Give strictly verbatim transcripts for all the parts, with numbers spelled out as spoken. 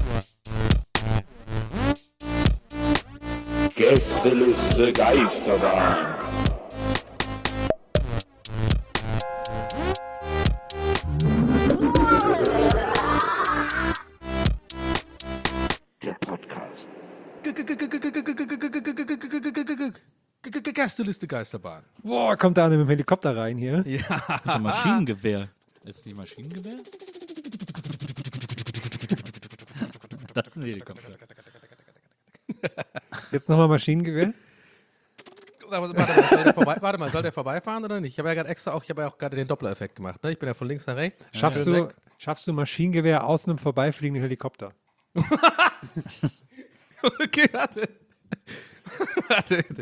Gästeliste Geisterbahn. Der Podcast. Gästeliste Geisterbahn. Boah, kommt da einer mit dem Helikopter rein hier? Ja. Das ist ein Maschinengewehr. Ist das nicht Maschinengewehr? Das ist ein Helikopter. Jetzt nochmal Maschinengewehr? Aber warte mal, soll der vorbei, warte mal, soll der vorbeifahren oder nicht? Ich habe ja gerade extra auch, ich habe ja auch gerade den Doppler-Effekt gemacht. Ne? Ich bin ja von links nach rechts. Schaffst, Schön du, weg. schaffst du Maschinengewehr aus einem vorbeifliegenden Helikopter? Okay, warte. Warte, warte.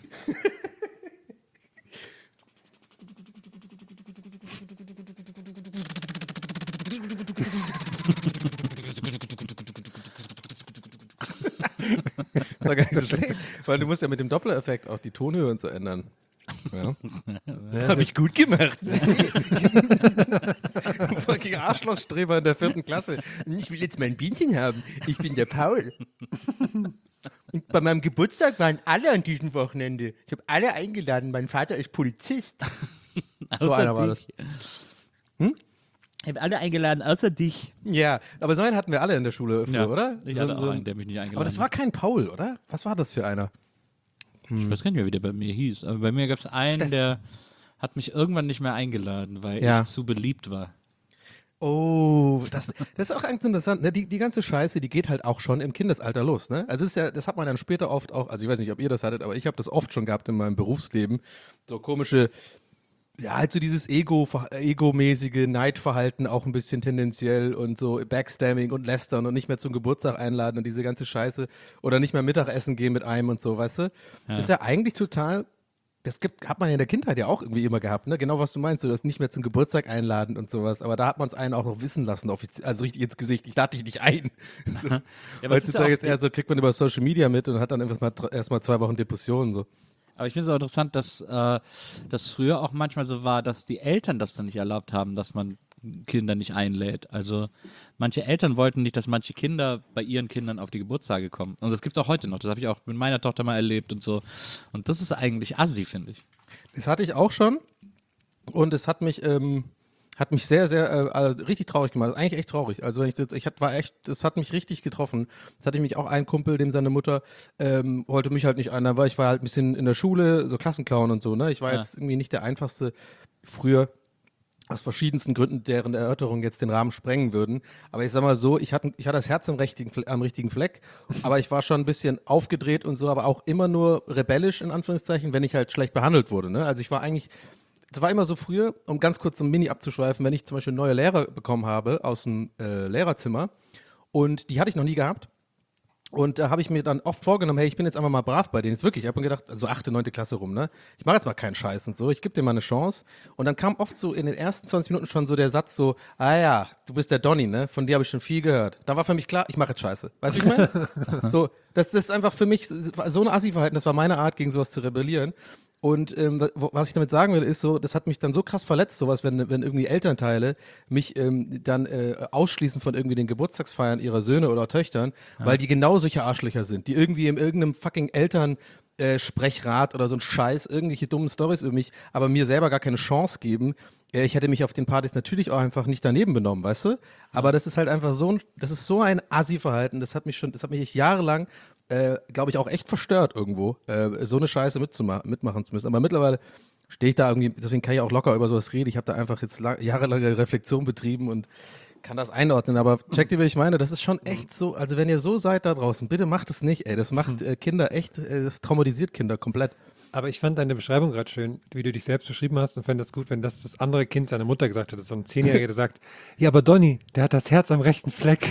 Das war gar nicht so schlecht, weil du musst ja mit dem Doppler-Effekt auch die Tonhöhe und so ändern. Ja. Ja, Habe ich gut gemacht. Fucking Arschlochstreber in der vierten Klasse. Ich will jetzt mein Bienchen haben. Ich bin der Paul. Und bei meinem Geburtstag waren alle an diesem Wochenende. Ich habe alle eingeladen. Mein Vater ist Polizist. So Außer einer war das. dich. Hm? Ich habe alle eingeladen, außer dich. Ja, aber so einen hatten wir alle in der Schule früher, Ja, oder? Ich so, hatte so auch einen, der mich nicht eingeladen aber das war kein Paul, oder? Was war das für einer? Ich weiß gar nicht mehr, wie der bei mir hieß. Aber bei mir gab es einen, Steffen. der hat mich irgendwann nicht mehr eingeladen, weil Ja. ich zu beliebt war. Oh, das, das ist auch ganz interessant. Ne? Die, die ganze Scheiße, die geht halt auch schon im Kindesalter los. Ne? Also es ist ja, das hat man dann später oft auch, also ich weiß nicht, ob ihr das hattet, aber ich habe das oft schon gehabt in meinem Berufsleben. So komische, ja, halt so dieses Ego, Ego-mäßige Neidverhalten auch ein bisschen tendenziell und so Backstabbing und Lästern und nicht mehr zum Geburtstag einladen und diese ganze Scheiße oder nicht mehr Mittagessen gehen mit einem und so, weißt du? Ja. Ist ja eigentlich total. Das gibt, hat man ja in der Kindheit ja auch irgendwie immer gehabt, ne? Genau, was du meinst, so das nicht mehr zum Geburtstag einladen und sowas. Aber da hat man es einen auch noch wissen lassen, offiziell, also richtig ins Gesicht. Ich lade dich nicht ein. So. Ja, aber es ist ja Heutzutage auch- jetzt eher so, kriegt man über Social Media mit und hat dann erstmal erstmal zwei Wochen Depressionen. So. Aber ich finde es auch interessant, dass äh, das früher auch manchmal so war, dass die Eltern das dann nicht erlaubt haben, dass man Kinder nicht einlädt. Also manche Eltern wollten nicht, dass manche Kinder bei ihren Kindern auf die Geburtstage kommen. Und das gibt es auch heute noch. Das habe ich auch mit meiner Tochter mal erlebt und so. Und das ist eigentlich assi, finde ich. Das hatte ich auch schon und es hat mich, ähm, hat mich sehr, sehr, äh, also richtig traurig gemacht. Das ist eigentlich echt traurig. Also wenn ich, das, ich hat, war echt, das hat mich richtig getroffen. Das hatte ich mich auch ein Kumpel, dem seine Mutter ähm, wollte mich halt nicht einladen, weil ich war halt ein bisschen in der Schule, so Klassenclown und so. Ne? Ich war Ja. jetzt irgendwie nicht der einfachste früher. Aus verschiedensten Gründen, deren Erörterungen jetzt den Rahmen sprengen würden. Aber ich sag mal so, ich hatte, ich hatte das Herz am richtigen, Fle- am richtigen Fleck, aber ich war schon ein bisschen aufgedreht und so, aber auch immer nur rebellisch, in Anführungszeichen, wenn ich halt schlecht behandelt wurde. Ne? Also ich war eigentlich, es war immer so früher, um ganz kurz so ein Mini abzuschweifen, wenn ich zum Beispiel neue Lehrer bekommen habe aus dem äh, Lehrerzimmer und die hatte ich noch nie gehabt. Und da habe ich mir dann oft vorgenommen, hey, ich bin jetzt einfach mal brav bei denen. Jetzt wirklich, ich habe mir gedacht, so achte, neunte Klasse rum, ne? Ich mache jetzt mal keinen Scheiß und so, ich gebe dir mal eine Chance. Und dann kam oft so in den ersten zwanzig Minuten schon so der Satz so, ah ja, du bist der Donny, ne? Von dir habe ich schon viel gehört. Da war für mich klar, ich mache jetzt Scheiße. Weißt du, wie ich meine? So, das, das ist einfach für mich so ein Assi-Verhalten, das war meine Art, gegen sowas zu rebellieren. Und ähm, wa- was ich damit sagen will, ist so, das hat mich dann so krass verletzt, sowas, wenn, wenn irgendwie Elternteile mich ähm, dann äh, ausschließen von irgendwie den Geburtstagsfeiern ihrer Söhne oder Töchtern, weil die genau solche Arschlöcher sind, die irgendwie in irgendeinem fucking Eltern äh, Sprechrat oder so ein Scheiß, irgendwelche dummen Storys über mich, aber mir selber gar keine Chance geben. Äh, ich hätte mich auf den Partys natürlich auch einfach nicht daneben benommen, weißt du? Aber das ist halt einfach so ein, das ist so ein Assi-Verhalten, das hat mich schon, das hat mich echt jahrelang äh, glaube ich, auch echt verstört irgendwo, äh, so eine Scheiße mitzuma- mitmachen zu müssen. Aber mittlerweile stehe ich da irgendwie, deswegen kann ich auch locker über sowas reden. Ich habe da einfach jetzt lang, jahrelange Reflexion betrieben und kann das einordnen. Aber checkt ihr, wie ich meine? Das ist schon echt so, also wenn ihr so seid da draußen, bitte macht es nicht, ey. Das macht äh, Kinder echt, äh, das traumatisiert Kinder komplett. Aber ich fand deine Beschreibung gerade schön, wie du dich selbst beschrieben hast und fände das gut, wenn das das andere Kind seiner Mutter gesagt hätte, so ein Zehnjähriger, der sagt, ja, aber Donny, der hat das Herz am rechten Fleck.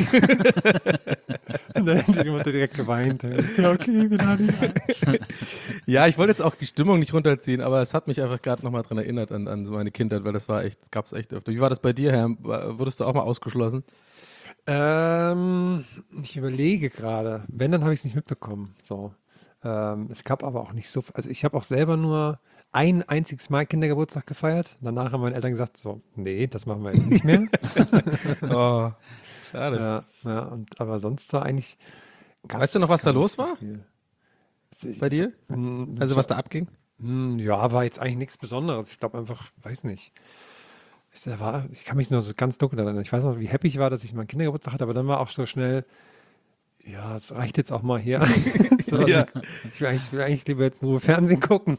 Und dann hätte die Mutter direkt geweint. Ja, okay, wir laden ihn ein. Ja, ich wollte jetzt auch die Stimmung nicht runterziehen, aber es hat mich einfach gerade nochmal dran erinnert an, an so meine Kindheit, weil das war echt, das gab es echt öfter. Wie war das bei dir, Herr? War- Wurdest du auch mal ausgeschlossen? Ähm, ich überlege gerade. Wenn, dann habe ich es nicht mitbekommen. So. Ähm, es gab aber auch nicht so, also ich habe auch selber nur ein einziges Mal Kindergeburtstag gefeiert. Danach haben meine Eltern gesagt, so, nee, das machen wir jetzt nicht mehr. Oh. Schade. Ja, ja, und, aber sonst war eigentlich. Weißt du noch, was da los war Ich, bei dir? Mm, Also was da abging? mm, Ja, war jetzt eigentlich nichts Besonderes. Ich glaube einfach, weiß nicht. Ich, da war, ich kann mich nur so ganz dunkel erinnern. Ich weiß noch, wie happy ich war, dass ich meinen Kindergeburtstag hatte, aber dann war auch so schnell, ja, es reicht jetzt auch mal hier. so, also Ja. ich, will eigentlich, ich will eigentlich lieber jetzt nur Fernsehen gucken.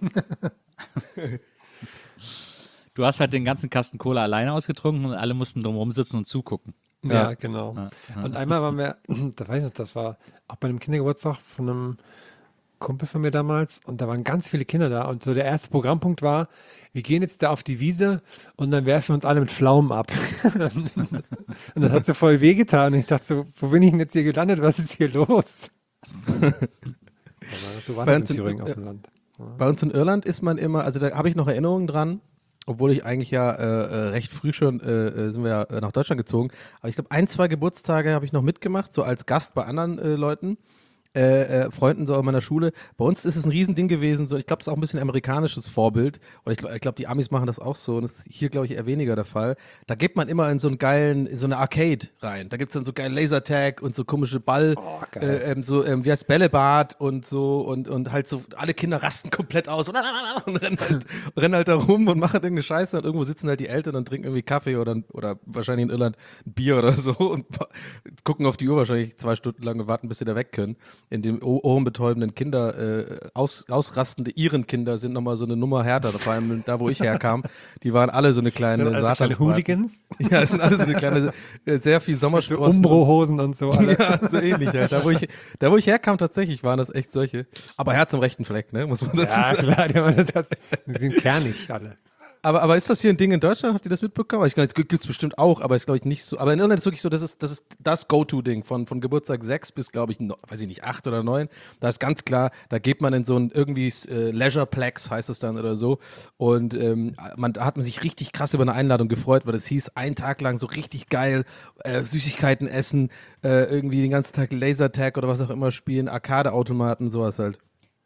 Du hast halt den ganzen Kasten Cola alleine ausgetrunken und alle mussten drumherum sitzen und zugucken. Ja, Ja. genau. Ja, ja. Und einmal waren wir, da weiß ich nicht, das war auch bei einem Kindergeburtstag von einem Kumpel von mir damals und da waren ganz viele Kinder da und so der erste Programmpunkt war, wir gehen jetzt da auf die Wiese und dann werfen wir uns alle mit Pflaumen ab. Und das hat so voll wehgetan und ich dachte so, wo bin ich denn jetzt hier gelandet, was ist hier los? Aber so war Bei das uns in in- Thüringen auf äh, dem Land. Bei uns in Irland ist man immer, also da habe ich noch Erinnerungen dran, obwohl ich eigentlich ja äh, äh, recht früh schon äh, äh, sind wir ja äh, nach Deutschland gezogen. Aber ich glaube, ein, zwei Geburtstage habe ich noch mitgemacht, so als Gast bei anderen äh, Leuten. Äh, äh, Freunden so in meiner Schule. Bei uns ist es ein Riesending gewesen. So, ich glaube, es ist auch ein bisschen amerikanisches Vorbild. Oder ich glaube, ich glaub, die Amis machen das auch so. Und das ist hier, glaube ich, eher weniger der Fall. Da geht man immer in so einen geilen, in so eine Arcade rein. Da gibt es dann so geilen Lasertag und so komische Ball, Oh, geil. äh, ähm, so, ähm, wie heißt Bällebad und so und, und halt so, alle Kinder rasten komplett aus und, und rennen, halt, rennen halt da rum und machen irgendeine Scheiße und irgendwo sitzen halt die Eltern und trinken irgendwie Kaffee oder, oder wahrscheinlich in Irland ein Bier oder so und gucken auf die Uhr wahrscheinlich zwei Stunden lang und warten, bis sie da weg können. In dem o- ohrenbetäubenden Kinder, äh, aus, ausrastende Iren Kinder sind nochmal so eine Nummer härter, vor allem da, wo ich herkam, die waren alle so eine kleine Also kleine Satansbraten. Hooligans, Ja, es sind alle so eine kleine, äh, sehr viel so Sommersprossen. Umbro-Hosen und so. Alle. Ja, so ähnlich halt. Da wo, ich, da, wo ich herkam, tatsächlich waren das echt solche. Aber Herz am rechten Fleck, ne? Muss man dazu Ja, sagen. klar, die, haben das, das, die sind kernig alle. Aber, aber ist das hier ein Ding in Deutschland? Habt ihr das mitbekommen? Ich glaube, es gibt es bestimmt auch, aber ist, glaube ich, nicht so. Aber in Irland ist wirklich so, das ist das, ist das Go-To-Ding von, von Geburtstag sechs bis, glaube ich, no, weiß ich nicht, acht oder neun. Da ist ganz klar, da geht man in so ein irgendwie äh, Leisureplex, heißt es dann oder so. Und ähm, man, da hat man sich richtig krass über eine Einladung gefreut, weil das hieß, einen Tag lang so richtig geil, äh, Süßigkeiten essen, äh, irgendwie den ganzen Tag Lasertag oder was auch immer spielen, Arcade-Automaten, sowas halt.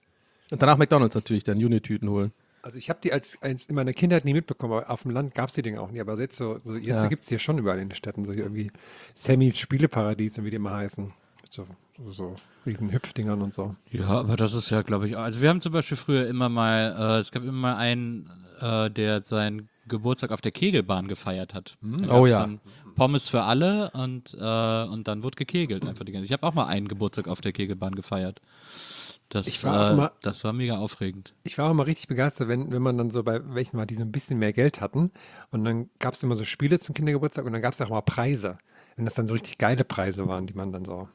Und danach McDonalds natürlich, dann Unitüten holen. Also ich habe die als, als in meiner Kindheit nie mitbekommen, aber auf dem Land gab es die Dinge auch nie. Aber jetzt so, so jetzt Ja. gibt es hier schon überall in den Städten so irgendwie Sammys Spieleparadies und wie die immer heißen. Mit so, so, so riesen Hüpfdingern und so. Ja, aber das ist ja, glaube ich, auch- also wir haben zum Beispiel früher immer mal, äh, es gab immer mal einen, äh, der seinen Geburtstag auf der Kegelbahn gefeiert hat. Da Oh gab's ja. dann Pommes für alle und, äh, und dann wurde gekegelt einfach die ganze. Ich habe auch mal einen Geburtstag auf der Kegelbahn gefeiert. Das, Ich war auch äh, mal- das war mega aufregend. Ich war auch mal richtig begeistert, wenn, wenn man dann so bei welchen war, die so ein bisschen mehr Geld hatten. Und dann gab es immer so Spiele zum Kindergeburtstag und dann gab es auch mal Preise. Wenn das dann so richtig geile Preise waren, die man dann so.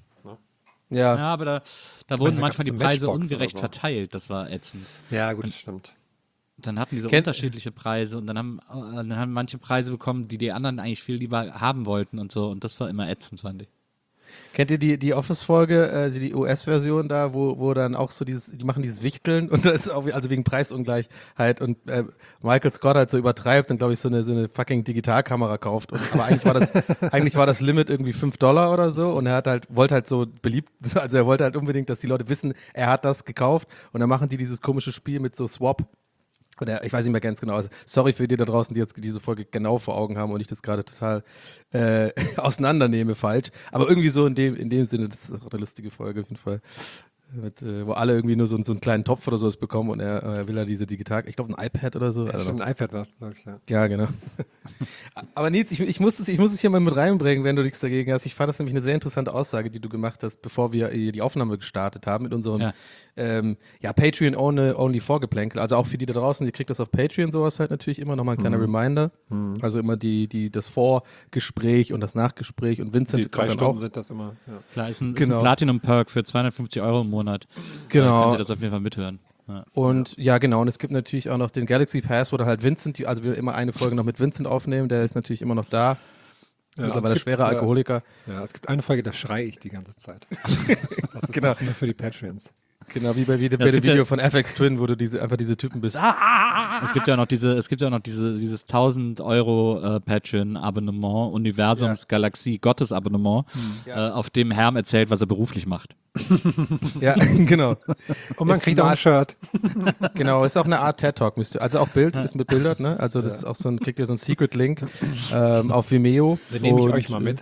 Ja. Ja, aber da, da wurden da manchmal gab's die so Preise Matchbox ungerecht oder so. verteilt. Das war ätzend. Ja, gut, das stimmt. Dann hatten die so Kennt- unterschiedliche Preise und dann haben, äh, dann haben manche Preise bekommen, die die anderen eigentlich viel lieber haben wollten und so. Und das war immer ätzend, fand ich. Kennt ihr die, die Office-Folge, äh, die U S-Version da, wo, wo dann auch so dieses, die machen dieses Wichteln und das ist auch, also wegen Preisungleichheit und äh, Michael Scott halt so übertreibt und glaube ich so eine, so eine fucking Digitalkamera kauft. Und, aber eigentlich war das, eigentlich war das Limit irgendwie fünf Dollar oder so und er hat halt, wollte halt so beliebt, also er wollte halt unbedingt, dass die Leute wissen, er hat das gekauft und dann machen die dieses komische Spiel mit so Swap. Oder ich weiß nicht mehr ganz genau. Also, sorry für die da draußen, die jetzt diese Folge genau vor Augen haben und ich das gerade total äh, auseinandernehme falsch. Aber irgendwie so in dem, in dem Sinne, das ist auch eine lustige Folge auf jeden Fall. Mit, äh, wo alle irgendwie nur so, so einen kleinen Topf oder sowas bekommen und er äh, will ja diese Digital, ich glaube ein iPad oder so. I Ja, don't know. stimmt, ein iPad war es, glaube ich, ja. Ja, genau. Aber Nils, ich, ich, muss es, ich muss es hier mal mit reinbringen, wenn du nichts dagegen hast. Ich fand das nämlich eine sehr interessante Aussage, die du gemacht hast, bevor wir äh, die Aufnahme gestartet haben mit unserem Ja. ähm, ja, Patreon only, only Vorgeplänkel. Also auch für die da draußen, ihr kriegt das auf Patreon sowas halt natürlich immer nochmal ein kleiner Reminder. Also immer die, die, das Vorgespräch und das Nachgespräch und Vincent Die drei dann Stunden auch. sind das immer. Ja. Klar, ist ein, Genau. ist ein Platinum-Perk für zweihundertfünfzig Euro im Monat. Genau. Da könnt ihr das auf jeden Fall mithören. Ja. Und ja, genau. Und es gibt natürlich auch noch den Galaxy Pass, wo dann halt Vincent, die, also wir immer eine Folge noch mit Vincent aufnehmen, der ist natürlich immer noch da. Ja, Mittlerweile es gibt, schwerer äh, Alkoholiker. Ja, es gibt eine Folge, da schreie ich die ganze Zeit. Das ist Genau. auch nur für die Patreons. Genau, wie bei, wie bei es dem gibt ja- Video von F X Twin, wo du diese, einfach diese Typen bist. Ah! Es gibt ja noch diese, es gibt ja noch diese, dieses tausend Euro äh, Patreon-Abonnement, Universums, Galaxie, Gottes-Abonnement, äh, auf dem Herm erzählt, was er beruflich macht. Ja, genau. Und man Ist kriegt auch ein eine Shirt. Genau, ist auch eine Art TED-Talk. müsst ihr- Also auch Bild, ist mit Bildern, ne? Also das ist auch so ein, kriegt ihr so einen Secret-Link ähm, auf Vimeo. Dann nehme ich Und, euch mal mit.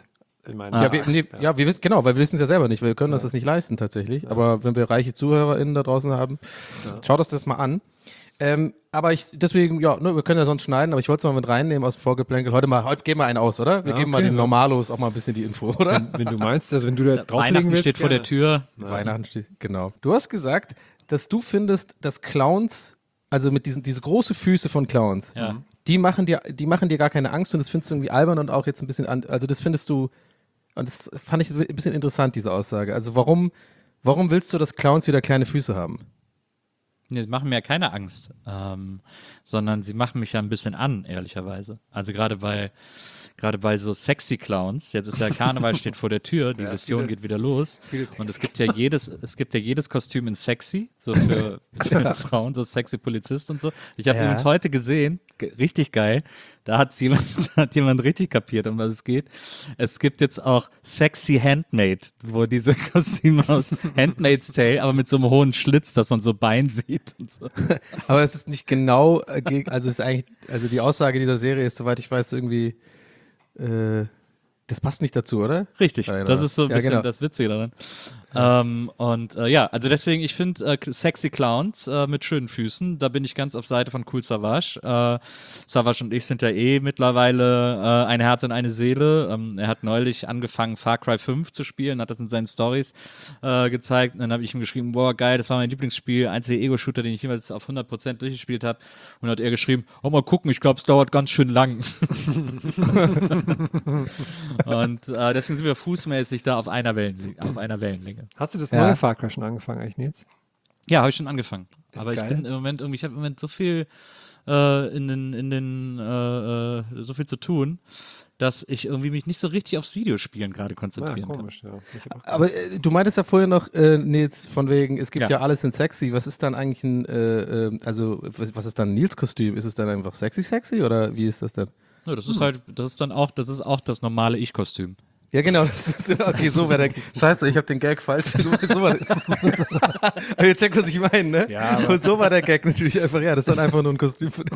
in meinen Ja, wir, nee, ja. wir wissen, genau, weil wir wissen es ja selber nicht, wir können uns das nicht leisten tatsächlich. Aber wenn wir reiche ZuhörerInnen da draußen haben, schaut euch das mal an. Ähm, aber ich, deswegen, ja, ne, wir können ja sonst schneiden, aber ich wollte es mal mit reinnehmen aus dem Vorgeplänkel. Heute mal, heute geben wir einen aus, oder? Wir Ja, geben mal okay, den ja. Normalos auch mal ein bisschen die Info, oder? Wenn, wenn du meinst, also wenn du da jetzt drauflegen Weihnachten willst, steht vor der gerne. Tür. Weihnachten steht, genau. Du hast gesagt, dass du findest, dass Clowns, also mit diesen, diese große Füße von Clowns, Ja. die machen dir, die machen dir gar keine Angst und das findest du irgendwie albern und auch jetzt ein bisschen, an, also das findest du, und das fand ich ein bisschen interessant, diese Aussage. Also warum, warum willst du, dass Clowns wieder kleine Füße haben? Nee, sie machen mir ja keine Angst, ähm, sondern sie machen mich ja ein bisschen an, ehrlicherweise. Also gerade bei gerade bei so sexy Clowns, jetzt ist ja Karneval steht vor der Tür, die Session viele- geht wieder los viele und es gibt ja jedes es gibt ja jedes Kostüm in sexy, so für, für Frauen, so sexy Polizist und so. Ich habe Ja. übrigens heute gesehen, ge- richtig geil, da hat jemand da hat jemand richtig kapiert, um was es geht. Es gibt jetzt auch sexy Handmade, wo diese Kostüme aus Handmaid's Tale, aber mit so einem hohen Schlitz, dass man so Bein sieht und so. Aber es ist nicht genau, äh, geg- also es ist eigentlich, also die Aussage dieser Serie ist, soweit ich weiß, irgendwie, äh, das passt nicht dazu, oder? Richtig, Nein, das oder? ist so ein Ja, bisschen genau. das Witzige daran. Ähm, und äh, ja, also deswegen, ich finde äh, sexy Clowns äh, mit schönen Füßen, da bin ich ganz auf Seite von Cool Savage. Äh, Savage und ich sind ja eh mittlerweile äh, ein Herz und eine Seele. Ähm, er hat neulich angefangen, Far Cry fünf zu spielen, hat das in seinen Stories äh, gezeigt. Und dann habe ich ihm geschrieben, boah, geil, das war mein Lieblingsspiel, einziger Ego-Shooter, den ich jemals auf hundert Prozent durchgespielt habe. Und hat er geschrieben, oh, mal gucken, ich glaube, es dauert ganz schön lang. Und äh, deswegen sind wir fußmäßig da auf einer, Wellenli- auf einer Wellenlänge. Hast du das Ja. neue Far Cry schon angefangen eigentlich, Nils? Ja, habe ich schon angefangen. Ist Aber ich geil. bin im Moment irgendwie, ich habe im Moment so viel äh, in den, in den, äh, äh, so viel zu tun, dass ich irgendwie mich nicht so richtig aufs Videospielen gerade Ja, konzentrieren kann. komisch, ja. Ich hab auch Aber äh, du meintest ja vorher noch, äh, Nils, von wegen, es gibt ja, Ja. alles in sexy. Was ist dann eigentlich ein, äh, äh, also was, was ist dann Nils Kostüm? Ist es dann einfach sexy sexy oder wie ist das denn? Ja, das ist halt, das ist dann auch, das ist auch das normale Ich-Kostüm. Ja, genau. Das ist, okay, so wäre der. Scheiße, ich habe den Gag falsch. So, so war aber ihr checkt, was ich meine, ne? Ja, aber- Und so war der Gag natürlich einfach. Ja, das ist dann einfach nur ein Kostüm. Für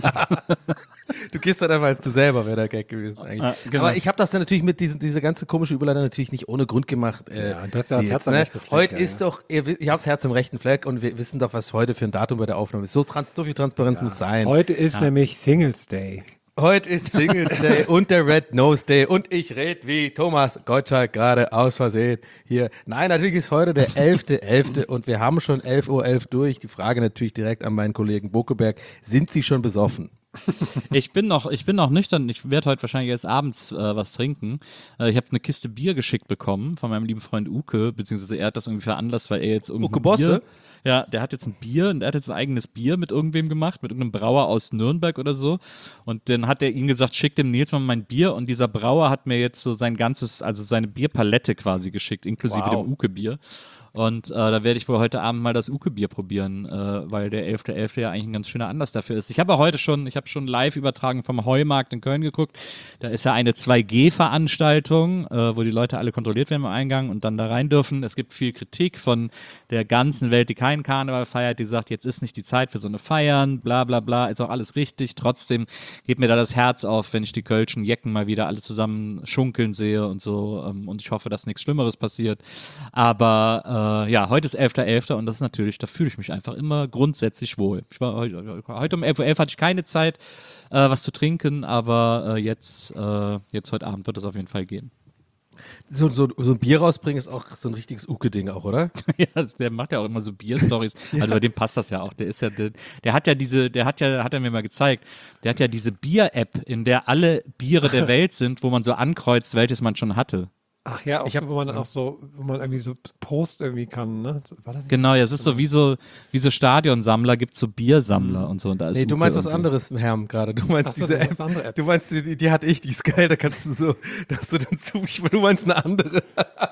du gehst dann einfach als du selber, wäre der Gag gewesen eigentlich. Ah, genau. Aber ich habe das dann natürlich mit diesen, diese ganze komische Überleitung natürlich nicht ohne Grund gemacht. Äh, Ja, du hast ja das Nils, Herz am ne? rechten Fleck, Heute ja, ist ja. doch, ihr, wi- ich habe das Herz am rechten Fleck und wir wissen doch, was heute für ein Datum bei der Aufnahme ist. So, trans, so viel Transparenz muss sein. Heute ist nämlich Singles Day. Heute ist Singles Day und der Red Nose Day und ich rede wie Thomas Gottschalk gerade aus Versehen hier. Nein, natürlich ist heute der elfte elfte und wir haben schon elf Uhr elf durch. Die Frage natürlich direkt an meinen Kollegen Bokeberg. Sind Sie schon besoffen? Ich bin noch, ich bin noch nüchtern. Ich werde heute wahrscheinlich erst abends äh, was trinken. Äh, ich habe eine Kiste Bier geschickt bekommen von meinem lieben Freund Uke, beziehungsweise er hat das irgendwie veranlasst, weil er jetzt irgendwie Uke Bosse? Ja, der hat jetzt ein Bier und er hat jetzt ein eigenes Bier mit irgendwem gemacht, mit irgendeinem Brauer aus Nürnberg oder so. Und dann hat er ihm gesagt, schick dem Nils mal mein Bier. Und dieser Brauer hat mir jetzt so sein ganzes, also seine Bierpalette quasi geschickt, inklusive Wow. dem Uke-Bier. Und äh, da werde ich wohl heute Abend mal das Uke-Bier probieren, äh, weil der elfte elfte ja eigentlich ein ganz schöner Anlass dafür ist. Ich habe ja heute schon, ich habe schon live übertragen vom Heumarkt in Köln geguckt. Da ist ja eine zwei G Veranstaltung, äh, wo die Leute alle kontrolliert werden am Eingang und dann da rein dürfen. Es gibt viel Kritik von der ganzen Welt, die keinen Karneval feiert, die sagt, jetzt ist nicht die Zeit für so eine Feiern, bla bla bla, ist auch alles richtig. Trotzdem geht mir da das Herz auf, wenn ich die kölschen Jecken mal wieder alle zusammen schunkeln sehe und so. Ähm, und ich hoffe, dass nichts Schlimmeres passiert. Aber äh, ja, heute ist elfter elfter und das ist natürlich, da fühle ich mich einfach immer grundsätzlich wohl. Ich war heute, heute um elf Uhr elf hatte ich keine Zeit, äh, was zu trinken, aber äh, jetzt, äh, jetzt heute Abend wird es auf jeden Fall gehen. So, so, so ein Bier rausbringen ist auch so ein richtiges Uke-Ding auch, oder? Ja, der macht ja auch immer so Bier-Stories. Also bei dem passt das ja auch. Der ist ja, der, der hat ja diese, der hat ja, hat er mir mal gezeigt, der hat ja diese Bier-App, in der alle Biere der Welt sind, wo man so ankreuzt, welches man schon hatte. Ach ja, auch, Ich hab- wo man dann auch so, wo man irgendwie so Post irgendwie kann, ne? War das nicht? Genau, ja, es ist so wie so, wie so Stadionsammler, gibt es so Biersammler und so. Und da ist Nee, du Uke meinst was irgendwie. anderes, Herm, gerade. Du meinst Ach so, diese das App. ist eine andere App. Du meinst, die, die hatte ich, die ist geil, da kannst du so, da hast du dann zu, du meinst eine andere.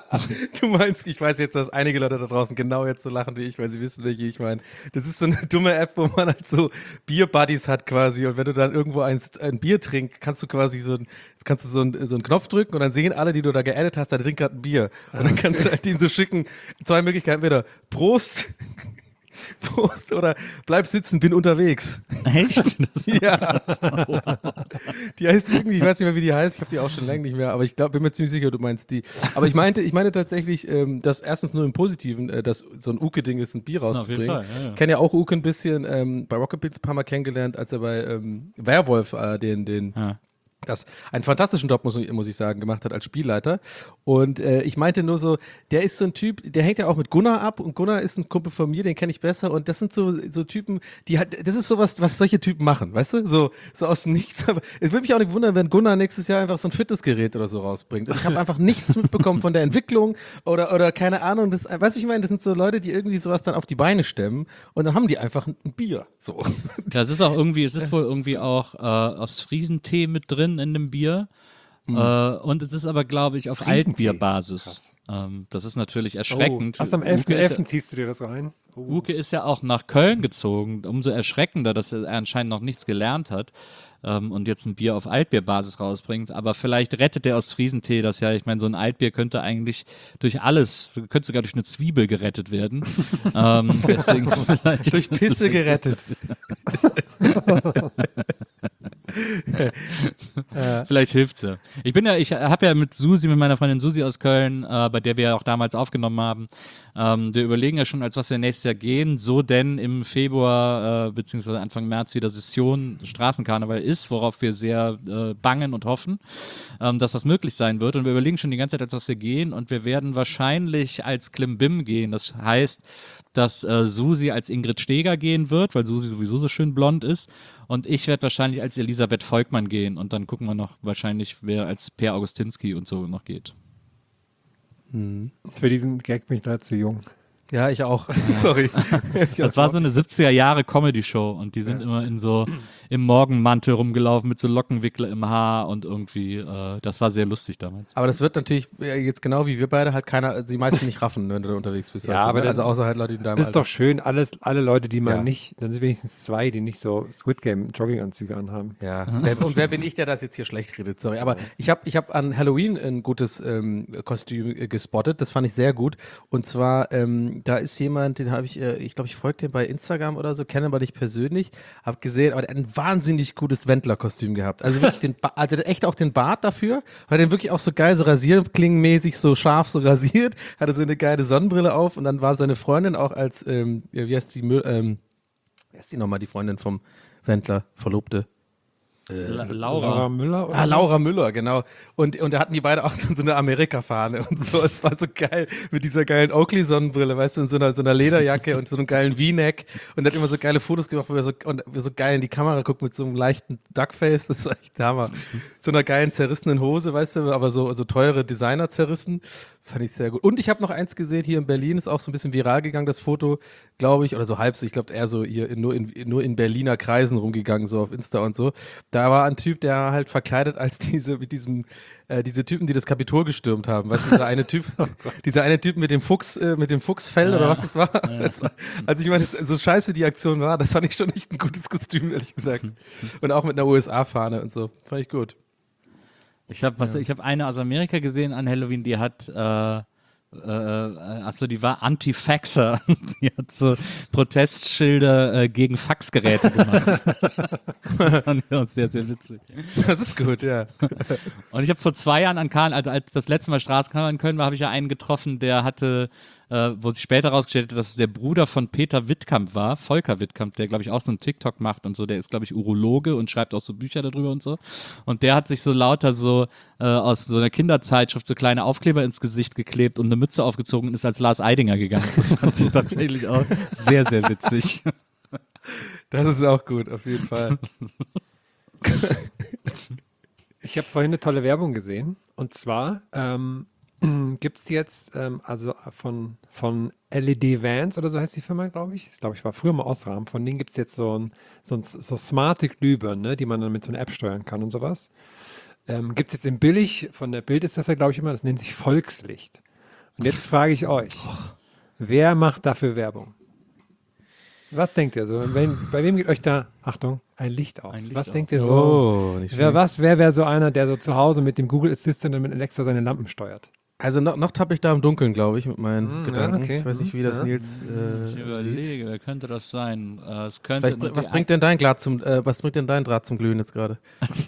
Du meinst, ich weiß jetzt, dass einige Leute da draußen genau jetzt so lachen wie ich, weil sie wissen, welche ich meine. Das ist so eine dumme App, wo man halt so Bier-Buddies hat quasi und wenn du dann irgendwo ein, ein Bier trinkst, kannst du quasi so, ein, kannst du so, ein, so einen Knopf drücken und dann sehen alle, die du da geaddet hast, da trinkt gerade ein Bier. Und dann kannst du halt ihnen so schicken, zwei Möglichkeiten, entweder Prost Prost oder bleib sitzen, bin unterwegs. Echt? Das Ja. Die heißt irgendwie, ich weiß nicht mehr, wie die heißt, ich habe die auch schon lange nicht mehr, aber ich glaube, bin mir ziemlich sicher, du meinst die. Aber ich meinte, ich meine tatsächlich, ähm, dass erstens nur im Positiven, äh, dass so ein Uke-Ding ist, ein Bier rauszubringen. Fall, ja, ja. Ich kenne ja auch Uke ein bisschen, ähm, bei Rocket Beans ein paar Mal kennengelernt, als er bei ähm, Werwolf äh, den, den Ja. das einen fantastischen Job, muss, muss ich sagen, gemacht hat als Spielleiter. Und äh, ich meinte nur so, der ist so ein Typ, der hängt ja auch mit Gunnar ab und Gunnar ist ein Kumpel von mir, den kenne ich besser und das sind so, so Typen, die hat, das ist sowas, was solche Typen machen, weißt du? So, so aus dem Nichts. Aber es würde mich auch nicht wundern, wenn Gunnar nächstes Jahr einfach so ein Fitnessgerät oder so rausbringt. Und ich habe einfach nichts mitbekommen von der Entwicklung oder, oder keine Ahnung. Das, weißt du, ich meine, das sind so Leute, die irgendwie sowas dann auf die Beine stemmen und dann haben die einfach ein, ein Bier. So. Das ist auch irgendwie, es ist wohl irgendwie auch äh, aus Friesentee mit drin in dem Bier. Äh, und es ist aber, glaube ich, auf Friesentee. Altbierbasis. Ähm, das ist natürlich erschreckend. Oh, ach, am Uke elften ist ja- elften ziehst du dir das rein? Oh. Uke ist ja auch nach Köln gezogen. Umso erschreckender, dass er anscheinend noch nichts gelernt hat ähm, und jetzt ein Bier auf Altbierbasis rausbringt. Aber vielleicht rettet der Ostfriesentee das ja. Ich meine, so ein Altbier könnte eigentlich durch alles, könnte sogar durch eine Zwiebel gerettet werden. ähm, deswegen vielleicht Durch Pisse gerettet. Vielleicht hilft's ja. Ich bin ja, ich habe ja mit Susi, mit meiner Freundin Susi aus Köln, äh, bei der wir ja auch damals aufgenommen haben, ähm, wir überlegen ja schon, als was wir nächstes Jahr gehen, so denn im Februar äh, beziehungsweise Anfang März wieder Session Straßenkarneval ist, worauf wir sehr äh, bangen und hoffen, ähm, dass das möglich sein wird. Und wir überlegen schon die ganze Zeit, als was wir gehen und wir werden wahrscheinlich als Klimbim gehen. Das heißt, dass äh, Susi als Ingrid Steger gehen wird, weil Susi sowieso so schön blond ist. Und ich werde wahrscheinlich als Elisabeth Volkmann gehen. Und dann gucken wir noch wahrscheinlich, wer als Per Augustinski und so noch geht. Für diesen Gag bin ich leider zu jung. Ja, ich auch. Sorry. Ich Das war so eine siebziger Jahre Comedy-Show und die sind immer in so im Morgenmantel rumgelaufen mit so Lockenwickler im Haar und irgendwie, äh, das war sehr lustig damals. Aber das wird natürlich äh, jetzt genau wie wir beide halt keiner, also die meisten nicht raffen, wenn du da unterwegs bist. Ja, weißt du, aber ne? Also dann- außer halt Leute in deinem Das ist Alter. doch schön, alles, alle Leute, die man Ja. nicht, dann sind wenigstens zwei, die nicht so Squid Game Jogginganzüge anhaben. Ja, wer- und wer bin ich, der das jetzt hier schlecht redet? Sorry, aber ich habe ich hab an Halloween ein gutes ähm, Kostüm äh, gespottet, das fand ich sehr gut. Und zwar, ähm, da ist jemand, den habe ich, äh, ich glaube, ich folge dem bei Instagram oder so, kenne aber nicht persönlich, habe gesehen, aber der hat ein wahnsinnig gutes Wendler-Kostüm gehabt. Also wirklich den, ba also echt auch den Bart dafür, hat den wirklich auch so geil, so rasierklingenmäßig, so scharf, so rasiert, hatte so eine geile Sonnenbrille auf und dann war seine Freundin auch als, ähm, wie heißt die, Mö- ähm, wie heißt die nochmal, die Freundin vom Wendler, Verlobte? La Laura Laura. Müller? Oder Ah, Laura Müller, genau. Und, und da hatten die beide auch so eine Amerika-Fahne und so. Es war so geil mit dieser geilen Oakley-Sonnenbrille, weißt du, in so einer, so einer Lederjacke und so einem geilen V-Neck. Und der hat immer so geile Fotos gemacht, wo er so, und wir so geil in die Kamera guckt mit so einem leichten Duckface. Das war echt der Hammer. So einer geilen zerrissenen Hose, weißt du, aber so, so teure Designer zerrissen. Fand ich sehr gut. Und ich habe noch eins gesehen hier in Berlin, ist auch so ein bisschen viral gegangen, das Foto, glaube ich, oder so halb so. Ich glaube, eher so hier in, nur, in, nur in Berliner Kreisen rumgegangen, so auf Insta und so. Da war ein Typ, der halt verkleidet als diese, mit diesem, äh, diese Typen, die das Kapitol gestürmt haben. Weißt du, dieser eine Typ, dieser eine Typ mit dem Fuchs, äh, mit dem Fuchsfell oder was das war. Das war also ich meine, das- so scheiße die Aktion war, das fand ich schon echt ein gutes Kostüm, ehrlich gesagt. Und auch mit einer U S A-Fahne und so. Fand ich gut. Ich habe was, ich habe eine aus Amerika gesehen an Halloween, die hat, äh, äh, achso, die war Anti-Faxer. Die hat so Protestschilder äh, gegen Faxgeräte gemacht. Das fand ich auch sehr, sehr witzig. Das ist gut, ja. Und ich habe vor zwei Jahren an Karl, also als das letzte Mal Straßenkarneval in Köln war, habe ich ja einen getroffen, der hatte, äh, wo sich später rausgestellt hat, dass es der Bruder von Peter Wittkamp war, Volker Wittkamp, der, glaube ich, auch so einen TikTok macht und so, der ist, glaube ich, Urologe und schreibt auch so Bücher darüber und so. Und der hat sich so lauter so äh, aus so einer Kinderzeitschrift so kleine Aufkleber ins Gesicht geklebt und eine Mütze aufgezogen und ist als Lars Eidinger gegangen. Das fand ich tatsächlich auch sehr, sehr witzig. Das ist auch gut, auf jeden Fall. Ich habe vorhin eine tolle Werbung gesehen. Und zwar ähm, gibt es jetzt, ähm, also von, von L E D Vans oder so heißt die Firma, glaube ich. Das glaube ich war früher mal Ausrahmen. Von denen gibt es jetzt so, ein, so, ein, so smarte Glühbirnen, ne, die man dann mit so einer App steuern kann und sowas. Ähm, gibt es jetzt in billig, von der Bild ist das ja, glaube ich, immer, das nennt sich Volkslicht. Und jetzt frage ich euch, wer macht dafür Werbung? Was denkt ihr so? Wenn, bei wem geht euch da, Achtung, ein Licht auf? Ein Licht was auf. denkt ihr so? Oh, nicht Wer schlecht. was? Wer wäre so einer, der so zu Hause mit dem Google Assistant und mit Alexa seine Lampen steuert? Also noch, noch tappe ich da im Dunkeln, glaube ich, mit meinen Mm, Gedanken. ja, okay. Ich weiß nicht, wie das Ja. Nils äh, Ich sieht. überlege, wer könnte das sein? Äh, es könnte Vielleicht, br- was bringt denn dein Draht zum, äh, was bringt denn dein Draht zum Glühen jetzt gerade?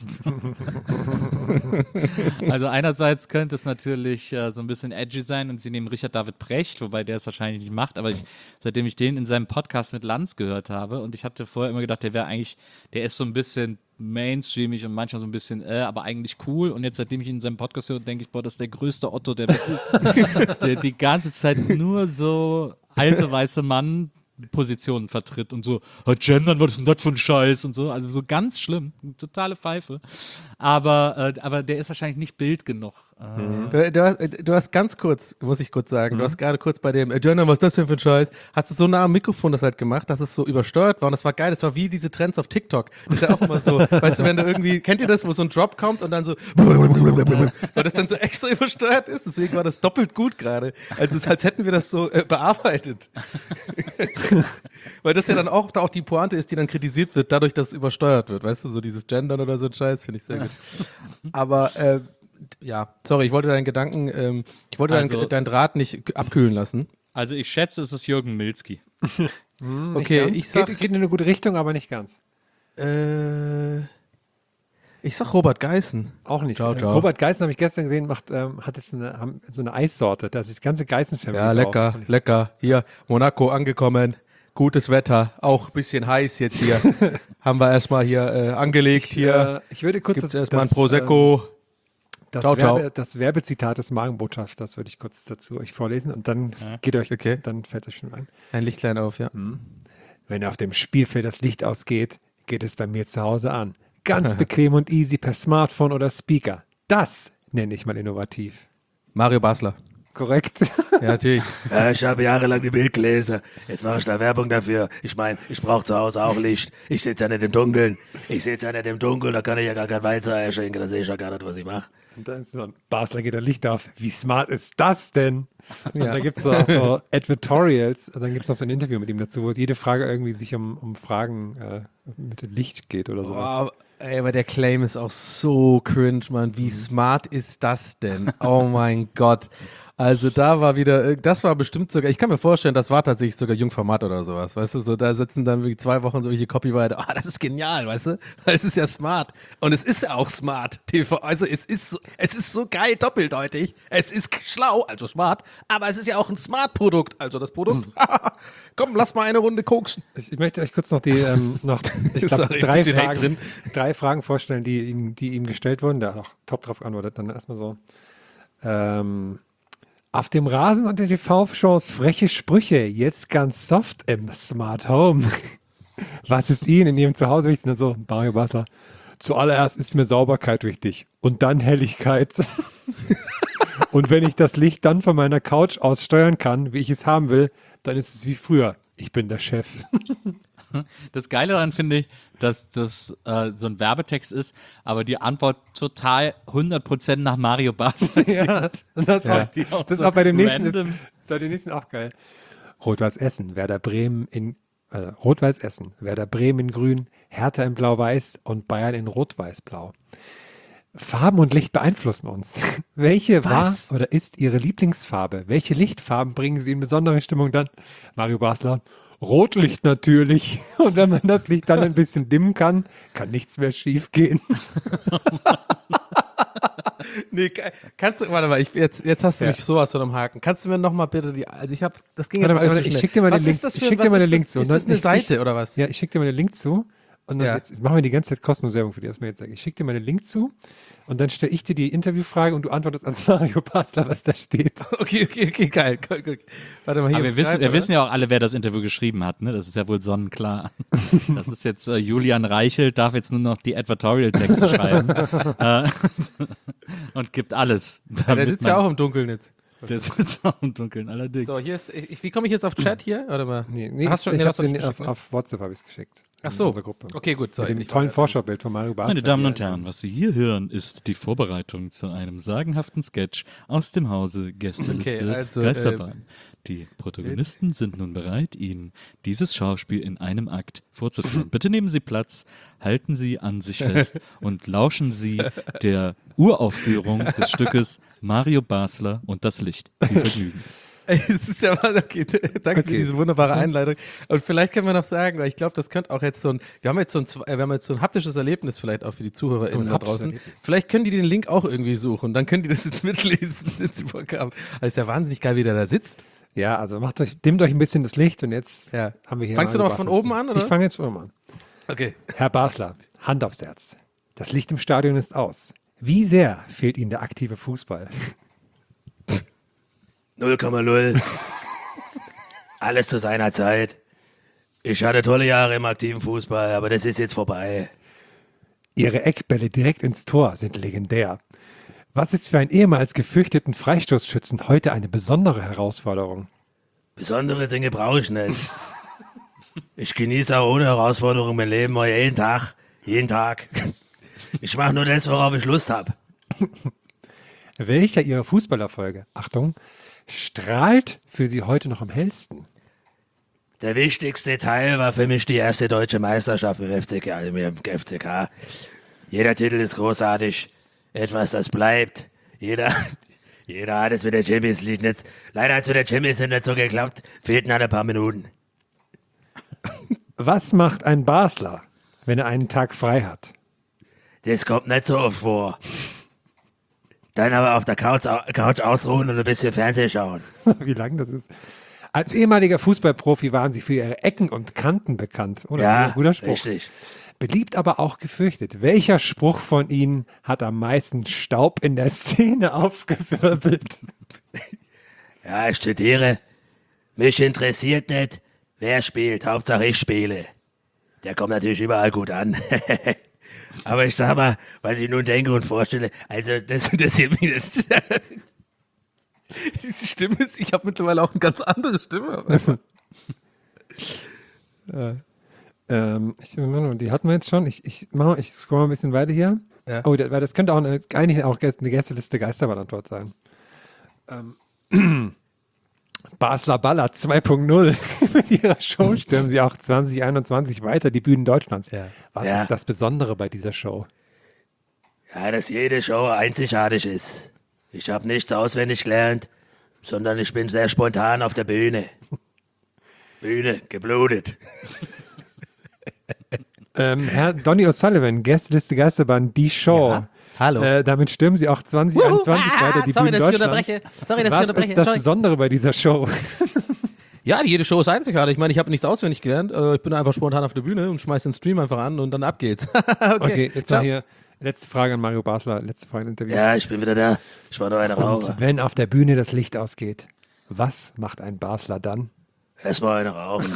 Also einerseits könnte es natürlich äh, so ein bisschen edgy sein und sie nehmen Richard David Precht, wobei der es wahrscheinlich nicht macht, aber ich, seitdem ich den in seinem Podcast mit Lanz gehört habe und ich hatte vorher immer gedacht, der wäre eigentlich, der ist so ein bisschen mainstreamig und manchmal so ein bisschen, äh, aber eigentlich cool und jetzt seitdem ich ihn in seinem Podcast höre, denke ich, boah, das ist der größte Otto der Welt, der die ganze Zeit nur so alte weiße Mann Positionen vertritt und so, "Ah, gendern, was ist denn das für ein Scheiß und so, also so ganz schlimm, totale Pfeife. Aber, äh, aber der ist wahrscheinlich nicht Bild genug. Äh, Du, du, hast, du hast ganz kurz, muss ich kurz sagen, du hast gerade kurz bei dem, äh, Jonah, was ist das denn für ein Scheiß? Hast du so nah am Mikrofon das halt gemacht, dass es so übersteuert war und das war geil, das war wie diese Trends auf TikTok. Das ist ja auch immer so, weißt du, wenn du irgendwie, kennt ihr das, wo so ein Drop kommt und dann so, weil das dann so extra übersteuert ist, deswegen war das doppelt gut gerade. Also es ist, als hätten wir das so äh, bearbeitet. Weil das ja dann auch, auch die Pointe ist, die dann kritisiert wird, dadurch, dass es übersteuert wird, weißt du, so dieses Gendern oder so ein Scheiß, finde ich sehr gut. Aber, äh, ja, sorry, ich wollte deinen Gedanken, ähm, ich wollte Also- deinen dein Draht nicht k- abkühlen lassen. Also ich schätze, es ist Jürgen Milzki. Hm, nicht Okay, ganz. ich sag- geht, geht in eine gute Richtung, aber nicht ganz. Äh, ich sag Robert Geißen. Auch nicht. Ciao, Äh, ciao. Robert Geißen habe ich gestern gesehen, macht, ähm, hat jetzt eine, haben so eine Eissorte, da ist das ganze Geißen-Family Ja, drauf. lecker, lecker. Hier, Monaco angekommen. Gutes Wetter, auch ein bisschen heiß jetzt hier. Haben wir erstmal hier äh, angelegt Ich, hier. äh, ich würde kurz Gibt's das, erstmal ein das, Prosecco. ähm, das, Ciao, ciao. Werbe, das Werbezitat des Magenbotschafters würde ich kurz dazu euch vorlesen und dann geht euch, Okay. dann fällt euch schon ein. Ein Lichtlein auf, ja. Wenn auf dem Spielfeld das Licht ausgeht, geht es bei mir zu Hause an. Ganz bequem und easy per Smartphone oder Speaker. Das nenne ich mal innovativ. Mario Basler. Korrekt. Ja, natürlich. Ja, ich habe jahrelang die Bild gelesen. Jetzt mache ich da Werbung dafür. Ich meine, ich brauche zu Hause auch Licht. Ich sitze ja nicht im Dunkeln. Ich sitze ja nicht im Dunkeln, da kann ich ja gar kein Weizen schenken. Da sehe ich ja gar nicht, was ich mache. Und dann ist so ein Basler geht ein Licht auf. Wie smart ist das denn? Ja. Und da gibt es so, auch so Advertorials. Und dann gibt es noch so ein Interview mit ihm dazu, wo jede Frage irgendwie sich um, um Fragen äh, mit dem Licht geht oder sowas. Oh, ey, aber der Claim ist auch so cringe, Mann. Wie smart ist das denn? Oh mein Gott. Also da war wieder, äh, das war bestimmt sogar, ich kann mir vorstellen, das war tatsächlich sogar Jungformat oder sowas, weißt du, so da sitzen dann wirklich zwei Wochen solche Copywriter, ah, das ist genial, weißt du, es ist ja smart und es ist ja auch smart, T V, also es ist so, es ist so geil doppeldeutig, es ist schlau, also smart, aber es ist ja auch ein Smart-Produkt, also das Produkt, komm, lass mal eine Runde koksen. Ich, ich möchte euch kurz noch die, ähm, noch, ich glaube, Sorry, drei, bisschen Hate Fragen, drin. drei Fragen vorstellen, die ihm, die ihm gestellt wurden. Der hat auch top drauf geantwortet. Dann erstmal so. Ähm, auf dem Rasen und den T V-Shows freche Sprüche, jetzt ganz soft im Smart Home. Was ist Ihnen in Ihrem Zuhause wichtig? Und dann so, Mario Basler. Zuallererst ist mir Sauberkeit wichtig und dann Helligkeit. Und wenn ich das Licht dann von meiner Couch aus steuern kann, wie ich es haben will, dann ist es wie früher. Ich bin der Chef. Das Geile daran finde ich, dass das äh, so ein Werbetext ist, aber die Antwort total hundert Prozent nach Mario Basler geht. Ja, und das, Ja. Auch, Die auch das ist so auch bei dem nächsten, ist, random. bei dem nächsten auch geil. Rot-Weiß Essen, Werder Bremen in äh, Rot-Weiß Essen, Werder Bremen in Grün, Hertha in Blau-Weiß und Bayern in Rot-Weiß-Blau. Farben und Licht beeinflussen uns. Welche Was? war oder ist Ihre Lieblingsfarbe? Welche Lichtfarben bringen Sie in besondere Stimmung dann? Mario Basler. Rotlicht natürlich. Und wenn man das Licht dann ein bisschen dimmen kann, kann nichts mehr schief gehen. Nee, ka- kannst du, warte mal, ich, jetzt, jetzt hast du Ja. mich sowas von am Haken. Kannst du mir nochmal bitte die, also ich habe, das ging Warte jetzt mal, alles warte, so ich schnell. schick dir mal den Was Link- ist das ich für, schick dir was mal ist den Link das, zu. Ist Und das dann- eine ich- Seite ich- oder was? Ja, ich schicke dir mal den Link zu. Und dann Ja. jetzt, jetzt machen wir die ganze Zeit kostenlose Werbung für die, was mir jetzt sage. Ich schicke dir mal den Link zu und dann stelle ich dir die Interviewfrage und du antwortest an Mario Basler, was da steht. Okay, okay, okay, geil. Cool, cool. Warte mal, hier Aber wir im wissen, Skype, wir oder? wissen ja auch alle, wer das Interview geschrieben hat. Ne? Das ist ja wohl sonnenklar. Das ist jetzt äh, Julian Reichelt, darf jetzt nur noch die Advertorial-Texte schreiben äh, und gibt alles. Ja, der damit sitzt ja man- auch im Dunkeln jetzt. Der sitzt auch im Dunkeln, allerdings. So, hier ist, ich, wie komme ich jetzt auf Chat hier? Warte mal. Nee, nee, Hast schon, ich nee, hab's hast du dir nicht auf, geschickt, ne? auf WhatsApp habe ich es geschickt. Ach In so. unsere Gruppe. Okay, gut. Sorry, Mit dem ich tollen war- Vorschaubild von Mario Basler. Meine Damen und Herren, was Sie hier hören, ist die Vorbereitung zu einem sagenhaften Sketch aus dem Hause Gästeliste Okay, also, Geisterbahn. Die Protagonisten sind nun bereit, Ihnen dieses Schauspiel in einem Akt vorzuführen. Bitte nehmen Sie Platz, halten Sie an sich fest und lauschen Sie der Uraufführung des Stückes Mario Basler und das Licht. Viel Vergnügen. Es ist ja mal, okay, danke Okay. für diese wunderbare Einleitung. Und vielleicht können wir noch sagen, weil ich glaube, das könnte auch jetzt so ein, wir haben jetzt so ein, äh, wir haben jetzt so ein haptisches Erlebnis vielleicht auch für die ZuhörerInnen So ein da haptisches draußen. Erlebnis. Vielleicht können die den Link auch irgendwie suchen, dann können die das jetzt mitlesen, wenn sie Bock haben. Also ist ja wahnsinnig geil, wie der da sitzt. Ja, also macht euch, dimmt euch ein bisschen das Licht und jetzt Ja. haben wir hier. Fangst du Mario noch von Basler oben zu- an, oder? Ich fange jetzt von oben an. Okay. Herr Basler, Hand aufs Herz. Das Licht im Stadion ist aus. Wie sehr fehlt Ihnen der aktive Fußball? null Komma null. Alles zu seiner Zeit. Ich hatte tolle Jahre im aktiven Fußball, aber das ist jetzt vorbei. Ihre Eckbälle direkt ins Tor sind legendär. Was ist für einen ehemals gefürchteten Freistoßschützen heute eine besondere Herausforderung? Besondere Dinge brauche ich nicht. Ich genieße auch ohne Herausforderung mein Leben jeden Tag. Jeden Tag. Ich mache nur das, worauf ich Lust habe. Welcher Ihrer Fußballerfolge, Achtung, strahlt für Sie heute noch am hellsten? Der wichtigste Teil war für mich die erste deutsche Meisterschaft mit dem F C K. Also mit dem F C K. Jeder Titel ist großartig. Etwas, das bleibt. Jeder, jeder hat es mit der Champions League nicht. Leider hat es mit der Champions League nicht so geklappt. Fehlten ein paar Minuten. Was macht ein Basler, wenn er einen Tag frei hat? Das kommt nicht so oft vor. Dann aber auf der Couch, Couch ausruhen und ein bisschen Fernsehen schauen. Wie lang das ist. Als ehemaliger Fußballprofi waren Sie für Ihre Ecken und Kanten bekannt. Oder? Ja, Ein guter Spruch. richtig. Beliebt, aber auch gefürchtet. Welcher Spruch von Ihnen hat am meisten Staub in der Szene aufgewirbelt? Ja, ich studiere. Mich interessiert nicht, wer spielt. Hauptsache ich spiele. Der kommt natürlich überall gut an. Aber ich sag mal, was ich nun denke und vorstelle, also das interessiert mich nicht. Diese Stimme ist, ich habe mittlerweile auch eine ganz andere Stimme. ähm, ich, die hatten wir jetzt schon. Ich, ich, mach, ich scroll mal ein bisschen weiter hier. Ja. Oh, das, weil das könnte auch eine, eigentlich auch eine Gästeliste Geisterballantwort sein. Ähm, Basler Baller zwei Punkt null. Mit ihrer Show stürmen sie auch zwanzig einundzwanzig weiter die Bühnen Deutschlands. Ja. Was Ja. ist das Besondere bei dieser Show? Ja, dass jede Show einzigartig ist. Ich habe nichts auswendig gelernt, sondern ich bin sehr spontan auf der Bühne. Bühne, geblutet. Ähm, Herr Donny O'Sullivan, Gästeliste Geisterbahn, die Show. Ja, hallo. Äh, damit stürmen sie auch zwanzig einundzwanzig weiter die sorry, Bühnen dass ich Deutschlands. unterbreche. Sorry, dass Was ich unterbreche. ist das Sorry. Besondere bei dieser Show? Ja, jede Show ist einzigartig. Ich meine, ich habe nichts auswendig gelernt. Äh, Ich bin einfach spontan auf der Bühne und schmeiß den Stream einfach an und dann ab geht's. okay, Okay, jetzt ciao. noch hier letzte Frage an Mario Basler, letzte Frage im Interview. Ja, ich bin wieder da. Ich war nur eine Raucher. Und wenn auf der Bühne das Licht ausgeht, was macht ein Basler dann? Erstmal eine rauchen.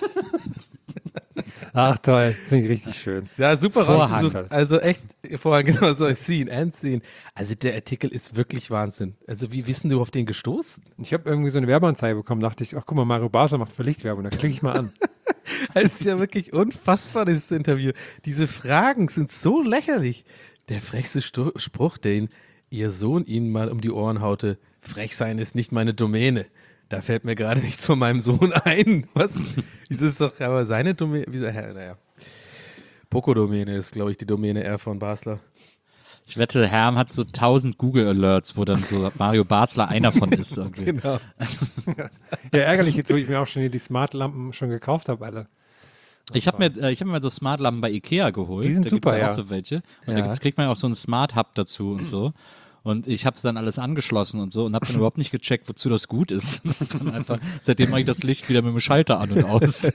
Ach toll, das finde ich richtig schön. Ja, super Vorhang rausgesucht. halt. Also echt, vorher genau so, Scene, Endscene. Also der Artikel ist wirklich Wahnsinn. Also wie wissen du auf den gestoßen? Ich habe irgendwie so eine Werbeanzeige bekommen, dachte ich, ach guck mal, Mario Basler macht für Lichtwerbung, da klicke ich mal an. Es ist ja wirklich unfassbar, dieses Interview. Diese Fragen sind so lächerlich. Der frechste Stu- Spruch, den ihr Sohn ihnen mal um die Ohren haute, frech sein ist nicht meine Domäne. Da fällt mir gerade nichts von meinem Sohn ein. Was? Wieso ist doch aber seine Domäne? Wieso, ja, naja. Poco-Domäne ist, glaube ich, die Domäne eher von Basler. Ich wette, Herm hat so tausend Google-Alerts, wo dann so Mario Basler einer von ist. Irgendwie. Genau. Ja, ärgerlich jetzt, wo ich mir auch schon hier die Smart-Lampen schon gekauft habe, alle. Ich habe mir, äh, ich hab mir mal so Smart-Lampen bei Ikea geholt. Die sind da super, gibt's ja. ja. auch so welche. Und Ja. da gibt's, kriegt man ja auch so einen Smart-Hub dazu und so. Und ich habe es dann alles angeschlossen und so und habe dann überhaupt nicht gecheckt, wozu das gut ist. Und dann einfach, seitdem mache ich das Licht wieder mit dem Schalter an und aus.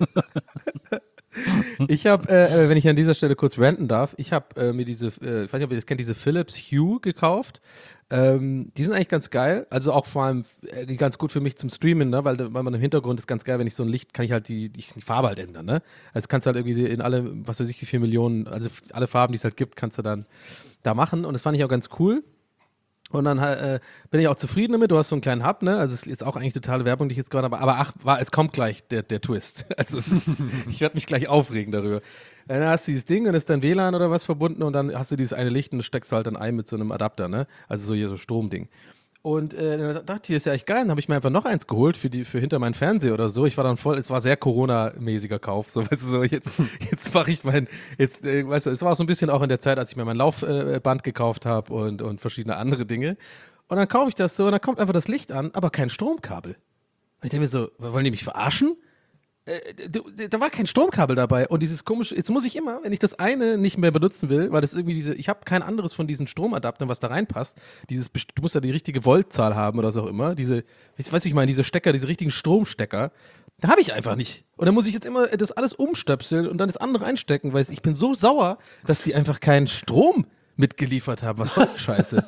Ich habe, äh, wenn ich an dieser Stelle kurz ranten darf, ich habe äh, mir diese, äh, ich weiß nicht, ob ihr das kennt, diese Philips Hue gekauft. Ähm, die sind eigentlich ganz geil, also auch vor allem äh, ganz gut für mich zum Streamen, ne? weil, weil man im Hintergrund ist ganz geil, wenn ich so ein Licht, kann ich halt die, die, die Farbe halt ändern. Ne? Also kannst du halt irgendwie in alle, was weiß ich, wie viele Millionen, also alle Farben, die es halt gibt, kannst du dann da machen und das fand ich auch ganz cool. Und dann äh, bin ich auch zufrieden damit. Du hast so einen kleinen Hub, ne? Also es ist auch eigentlich totale Werbung, die ich jetzt gerade habe. Aber ach, war, es kommt gleich der, der Twist. Also es ist, ich werde mich gleich aufregen darüber. Dann hast du dieses Ding und ist dann W L A N oder was verbunden und dann hast du dieses eine Licht und das steckst du halt dann ein mit so einem Adapter, ne? Also so hier so Stromding. Und äh, dann dachte ich, ist ja echt geil. Dann habe ich mir einfach noch eins geholt für die für hinter meinen Fernseher oder so. Ich war dann voll, es war sehr Corona-mäßiger Kauf. So, weißt du, so jetzt, jetzt mache ich mein, jetzt, äh, weißt du, es war so ein bisschen auch in der Zeit, als ich mir mein Laufband äh, gekauft habe und, und verschiedene andere Dinge. Und dann kaufe ich das so und dann kommt einfach das Licht an, aber kein Stromkabel. Und ich denke mir so, wollen die mich verarschen? Äh, du, da war kein Stromkabel dabei und dieses komische, jetzt muss ich immer, wenn ich das eine nicht mehr benutzen will, weil das irgendwie diese, ich habe kein anderes von diesen Stromadaptern, was da reinpasst, dieses, du musst ja die richtige Voltzahl haben oder was auch immer, diese, weißt du, ich meine, diese Stecker, diese richtigen Stromstecker, da habe ich einfach nicht. Und dann muss ich jetzt immer das alles umstöpseln und dann das andere einstecken, weil ich bin so sauer, dass sie einfach keinen Strom mitgeliefert haben. Was soll die Scheiße?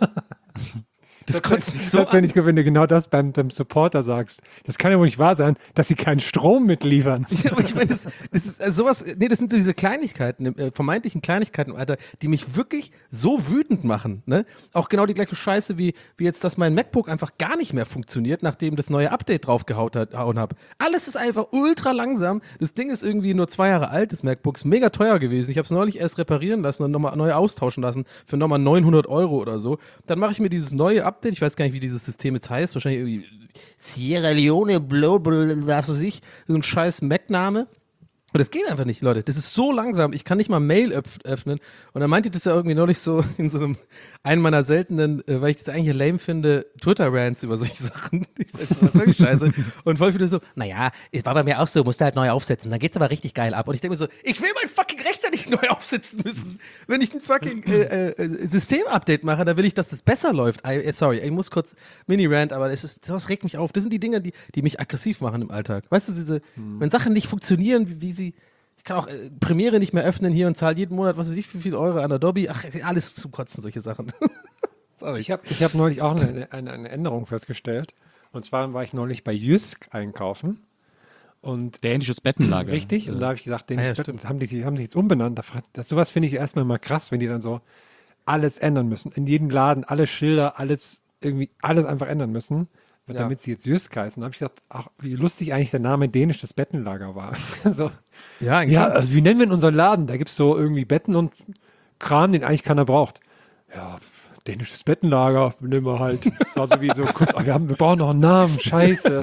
Das kotzt mich so Das wäre nicht gut, wenn du genau das beim, beim Supporter sagst. Das kann ja wohl nicht wahr sein, dass sie keinen Strom mitliefern. Ja, aber ich meine, das, das ist also sowas, nee, das sind so diese Kleinigkeiten, äh, vermeintlichen Kleinigkeiten, Alter, die mich wirklich so wütend machen, ne? Auch genau die gleiche Scheiße, wie, wie jetzt, dass mein MacBook einfach gar nicht mehr funktioniert, nachdem das neue Update draufgehauen habe. Alles ist einfach ultra langsam. Das Ding ist irgendwie nur zwei Jahre alt, das MacBook, ist mega teuer gewesen. Ich habe es neulich erst reparieren lassen und nochmal neu austauschen lassen für nochmal neunhundert Euro oder so. Dann mache ich mir dieses neue Update, ich weiß gar nicht, wie dieses System jetzt heißt, wahrscheinlich irgendwie Sierra Leone, Global, was weiß ich, so ein scheiß Mac-Name. Und das geht einfach nicht, Leute. Das ist so langsam. Ich kann nicht mal Mail öff- öffnen. Und dann meinte das ja irgendwie neulich so in so einem, einen meiner seltenen, äh, weil ich das eigentlich lame finde, Twitter-Rants über solche Sachen. Ich sag so, was soll die Scheiße? Und voll viele so, naja, es war bei mir auch so, musste halt neu aufsetzen. Dann geht's aber richtig geil ab. Und ich denke mir so, ich will mein fucking Rechner nicht neu aufsetzen müssen. Wenn ich ein fucking äh, äh, System-Update mache, dann will ich, dass das besser läuft. I, äh, sorry, ich muss kurz Mini-Rant, aber es ist, sowas regt mich auf. Das sind die Dinge, die, die mich aggressiv machen im Alltag. Weißt du, diese, hm. wenn Sachen nicht funktionieren, wie, wie sie ich kann auch äh, Premiere nicht mehr öffnen hier und zahle jeden Monat, was weiß ich, wie viel Euro an Adobe. Ach, alles zum Kotzen, solche Sachen. Sorry. Ich habe ich hab neulich auch eine, eine, eine Änderung festgestellt. Und zwar war ich neulich bei Jysk einkaufen. Und Dänisches Bettenlager. Richtig, und da habe ich gesagt, Ah, Dänisches ja, Betten, haben die, sich- haben die jetzt umbenannt. Da frag- Das, sowas finde ich erstmal mal krass, wenn die dann so alles ändern müssen. In jedem Laden, alle Schilder, alles irgendwie, alles einfach ändern müssen. Ja. Damit sie jetzt Jysk heißen. Da habe ich gesagt, ach, wie lustig eigentlich der Name Dänisches Bettenlager war. so. Ja, eigentlich Ja, schon. also wie nennen wir in unseren Laden? Da gibt es so irgendwie Betten und Kram, den eigentlich keiner braucht. Ja, dänisches Bettenlager nehmen wir halt. Also wie so kurz, ach, wir, haben, wir brauchen noch einen Namen, scheiße.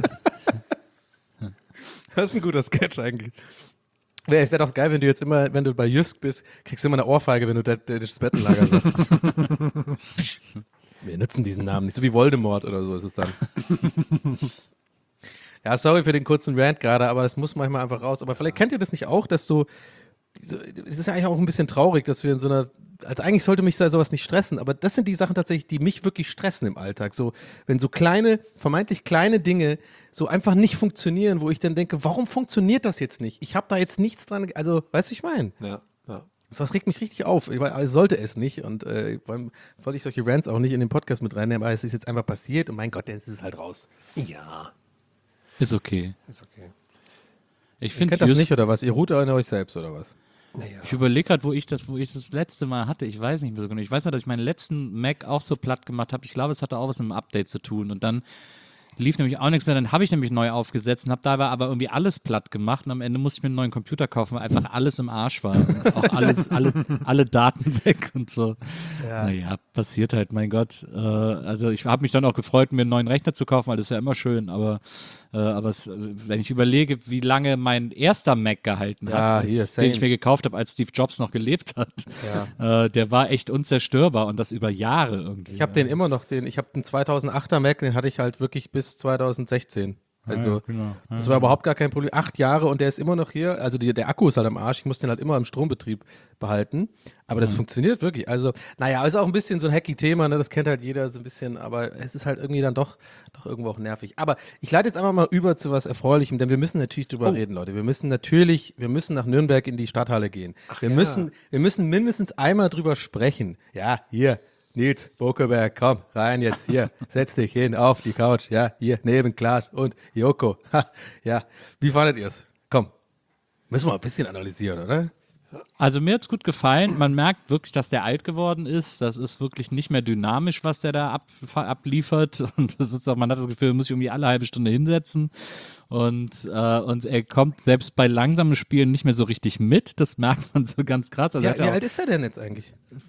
Das ist ein guter Sketch eigentlich. Wäre wär doch geil, wenn du jetzt immer, wenn du bei Jysk bist, kriegst du immer eine Ohrfeige, wenn du das dänisches Bettenlager sagst. Wir nutzen diesen Namen nicht, so wie Voldemort oder so ist es dann. Ja, sorry für den kurzen Rant gerade, aber das muss manchmal einfach raus. Aber vielleicht kennt ihr das nicht auch, dass so, so es ist ja eigentlich auch ein bisschen traurig, dass wir in so einer, also eigentlich sollte mich da sowas nicht stressen, aber das sind die Sachen tatsächlich, die mich wirklich stressen im Alltag. So, wenn so kleine, vermeintlich kleine Dinge so einfach nicht funktionieren, wo ich dann denke, warum funktioniert das jetzt nicht? Ich habe da jetzt nichts dran, also, weißt du, ich meine? Ja, ja. So was regt mich richtig auf. Ich, also sollte es nicht. Und äh, vor allem wollte ich solche Rants auch nicht in den Podcast mit reinnehmen, aber es ist jetzt einfach passiert und mein Gott, jetzt ist es halt raus. Ja, Ist okay. ist okay. Ich Ihr finde kennt das nicht oder was? Ihr ruht an euch selbst oder was? Naja. Ich überlege gerade, wo ich das, wo ich das letzte Mal hatte. Ich weiß nicht mehr so genau. Ich weiß noch, dass ich meinen letzten Mac auch so platt gemacht habe. Ich glaube, es hatte auch was mit dem Update zu tun. Und dann lief nämlich auch nichts mehr. Dann habe ich nämlich neu aufgesetzt und habe dabei aber irgendwie alles platt gemacht. Und am Ende musste ich mir einen neuen Computer kaufen, weil einfach alles im Arsch war. Und auch alles, alle, alle Daten weg und so. Ja. Naja, passiert halt, mein Gott. Äh, also ich habe mich dann auch gefreut, mir einen neuen Rechner zu kaufen, weil das ist ja immer schön. Aber, äh, aber es, wenn ich überlege, wie lange mein erster Mac gehalten Ja, hat, als, hier, same. den ich mir gekauft habe, als Steve Jobs noch gelebt hat, Ja. äh, der war echt unzerstörbar und das über Jahre irgendwie. Ich habe den immer noch, den, ich habe den zweitausendachter Mac, den hatte ich halt wirklich bis zweitausendsechzehn. Also, ja, genau. das Ja. war überhaupt gar kein Problem. Acht Jahre und der ist immer noch hier. Also, die, der Akku ist halt am Arsch. Ich muss den halt immer im Strombetrieb behalten. Aber das Mhm. funktioniert wirklich. Also, naja, ist auch ein bisschen so ein hacky Thema, ne? Das kennt halt jeder so ein bisschen. Aber es ist halt irgendwie dann doch, doch irgendwo auch nervig. Aber ich leite jetzt einfach mal über zu was Erfreulichem, denn wir müssen natürlich drüber Oh. reden, Leute. Wir müssen natürlich, wir müssen nach Nürnberg in die Stadthalle gehen. wir, ja. müssen, wir müssen mindestens einmal drüber sprechen. Ja, hier. Nils Bokeberg, komm, rein jetzt, hier, setz dich hin auf die Couch, ja, hier, neben Klaas und Joko. Ha, ja, wie fandet ihr es? Komm, müssen wir ein bisschen analysieren, oder? Also mir hat's gut gefallen. Man merkt wirklich, dass der alt geworden ist. Das ist wirklich nicht mehr dynamisch, was der da ab, abliefert. Und das ist auch, man hat das Gefühl, man muss sich irgendwie alle halbe Stunde hinsetzen. Und, äh, und er kommt selbst bei langsamen Spielen nicht mehr so richtig mit. Das merkt man so ganz krass. Also Ja, er hat wie ja auch, alt ist er denn jetzt eigentlich?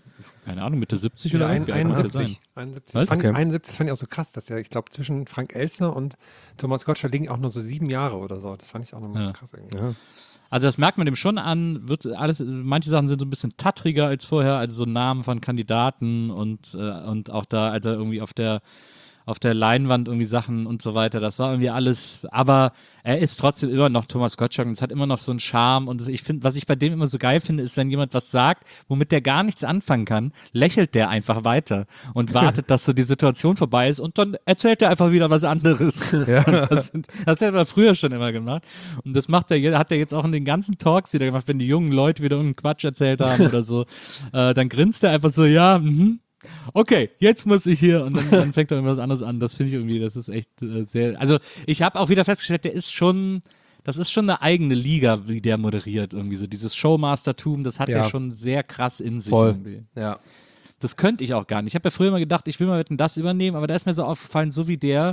keine Ahnung, Mitte siebzig Ja, oder ein, wie alt könnte er sein? einundsiebzig. einundsiebzig. Was? Das fand, Okay. einundsiebzig, das fand ich auch so krass, dass ja, ich glaube, zwischen Frank Elstner und Thomas Gottschalk liegen auch nur so sieben Jahre oder so. Das fand ich auch nochmal Ja. krass irgendwie. Ja. Also das merkt man dem schon an, wird alles, manche Sachen sind so ein bisschen tattriger als vorher, also so Namen von Kandidaten und, äh, und auch da, also irgendwie auf der auf der Leinwand irgendwie Sachen und so weiter, das war irgendwie alles, aber er ist trotzdem immer noch Thomas Gottschalk und es hat immer noch so einen Charme und ich finde, was ich bei dem immer so geil finde, ist, wenn jemand was sagt, womit der gar nichts anfangen kann, lächelt der einfach weiter und wartet, dass so die Situation vorbei ist und dann erzählt er einfach wieder was anderes. Ja. Das, sind, das hat er früher schon immer gemacht und das macht er, je- hat er jetzt auch in den ganzen Talks wieder gemacht, wenn die jungen Leute wieder irgendeinen Quatsch erzählt haben oder so, äh, dann grinst er einfach so, ja, mhm. Okay, jetzt muss ich hier und dann, dann fängt er irgendwas anderes an. Das finde ich irgendwie, das ist echt äh, sehr. Also ich habe auch wieder festgestellt, der ist schon, das ist schon eine eigene Liga, wie der moderiert irgendwie so. Dieses Showmastertum, das hat Ja. er schon sehr krass in sich Voll. irgendwie. Ja. Das könnte ich auch gar nicht. Ich habe ja früher mal gedacht, ich will mal Wetten, das übernehmen, aber da ist mir so aufgefallen, so wie der,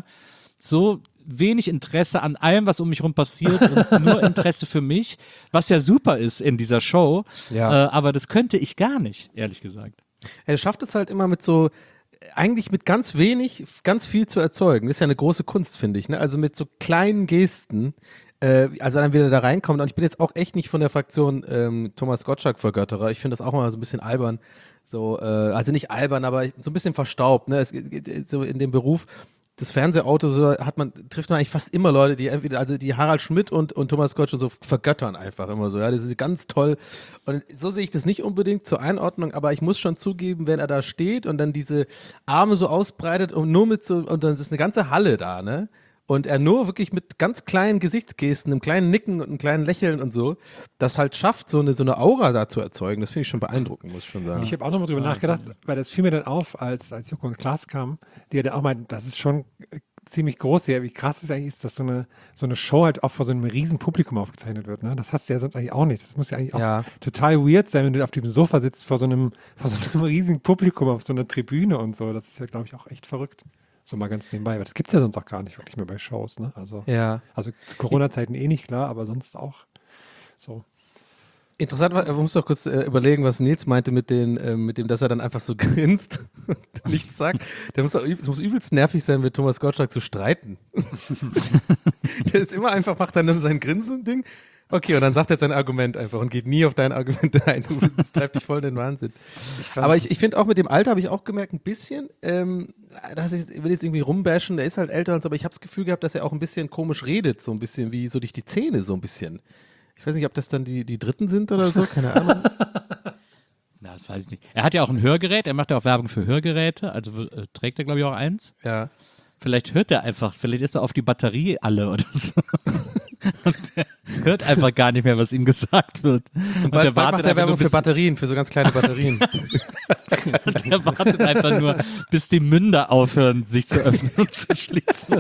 so wenig Interesse an allem, was um mich rum passiert und nur Interesse für mich, was ja super ist in dieser Show. Ja. Äh, aber das könnte ich gar nicht, ehrlich gesagt. Er schafft es halt immer mit so, eigentlich mit ganz wenig, ganz viel zu erzeugen. Das ist ja eine große Kunst, finde ich. Ne? Also mit so kleinen Gesten, äh, als er dann wieder da reinkommt. Und ich bin jetzt auch echt nicht von der Fraktion ähm, Thomas Gottschalk-Vergötterer. Ich finde das auch immer so ein bisschen albern. So, äh, also nicht albern, aber so ein bisschen verstaubt. Ne? Es geht so in dem Beruf. Das Fernsehauto, so hat man, trifft man eigentlich fast immer Leute, die entweder, also die Harald Schmidt und, und Thomas Gottschalk so vergöttern einfach immer so, ja, das ist ganz toll. Und so sehe ich das nicht unbedingt zur Einordnung, aber ich muss schon zugeben, wenn er da steht und dann diese Arme so ausbreitet und nur mit so, und dann ist eine ganze Halle da, ne? Und er nur wirklich mit ganz kleinen Gesichtsgesten, einem kleinen Nicken und einem kleinen Lächeln und so, das halt schafft, so eine, so eine Aura da zu erzeugen. Das finde ich schon beeindruckend, muss ich schon sagen. Ich habe auch nochmal drüber nachgedacht, weil das fiel mir dann auf, als, als Joko und Klaas kamen, die ja dann auch meinten, das ist schon äh, ziemlich groß, ja, wie krass es eigentlich ist, dass so eine, so eine Show halt auch vor so einem riesen Publikum aufgezeichnet wird. Ne? Das hast du ja sonst eigentlich auch nicht. Das muss ja eigentlich auch Ja. total weird sein, wenn du auf diesem Sofa sitzt vor so einem, vor so einem riesigen Publikum auf so einer Tribüne und so. Das ist ja, glaube ich, auch echt verrückt. So mal ganz nebenbei. Aber das gibt es ja sonst auch gar nicht wirklich mehr bei Shows. Ne? Also, Ja. also zu Corona-Zeiten eh nicht, klar, aber sonst auch so. Interessant war, man muss doch kurz äh, überlegen, was Nils meinte mit, den, äh, mit dem, dass er dann einfach so grinst und nichts sagt. Der muss doch, üb- es muss übelst nervig sein, mit Thomas Gottschalk zu streiten. Der ist immer einfach, macht dann nur sein Grinsen-Ding. Okay, und dann sagt er sein Argument einfach und geht nie auf dein Argument ein. Du- Das treibt dich voll in den Wahnsinn. Aber ich, ich finde auch mit dem Alter habe ich auch gemerkt, ein bisschen, ähm, das ist, ich will jetzt irgendwie rumbashen, der ist halt älter, und so, aber ich habe das Gefühl gehabt, dass er auch ein bisschen komisch redet, so ein bisschen wie so durch die Zähne, so ein bisschen. Ich weiß nicht, ob das dann die, die Dritten sind oder so, keine Ahnung. Na, das weiß ich nicht. Er hat ja auch ein Hörgerät, er macht ja auch Werbung für Hörgeräte, also äh, trägt er, glaube ich, auch eins. Ja. Vielleicht hört er einfach, vielleicht ist er auf die Batterie alle oder so. Und er hört einfach gar nicht mehr, was ihm gesagt wird. Und, Bald, er bald macht er einfach Werbung nur, für bis, Batterien, für so ganz kleine Batterien. und er wartet einfach nur, bis die Münder aufhören, sich zu öffnen und zu schließen.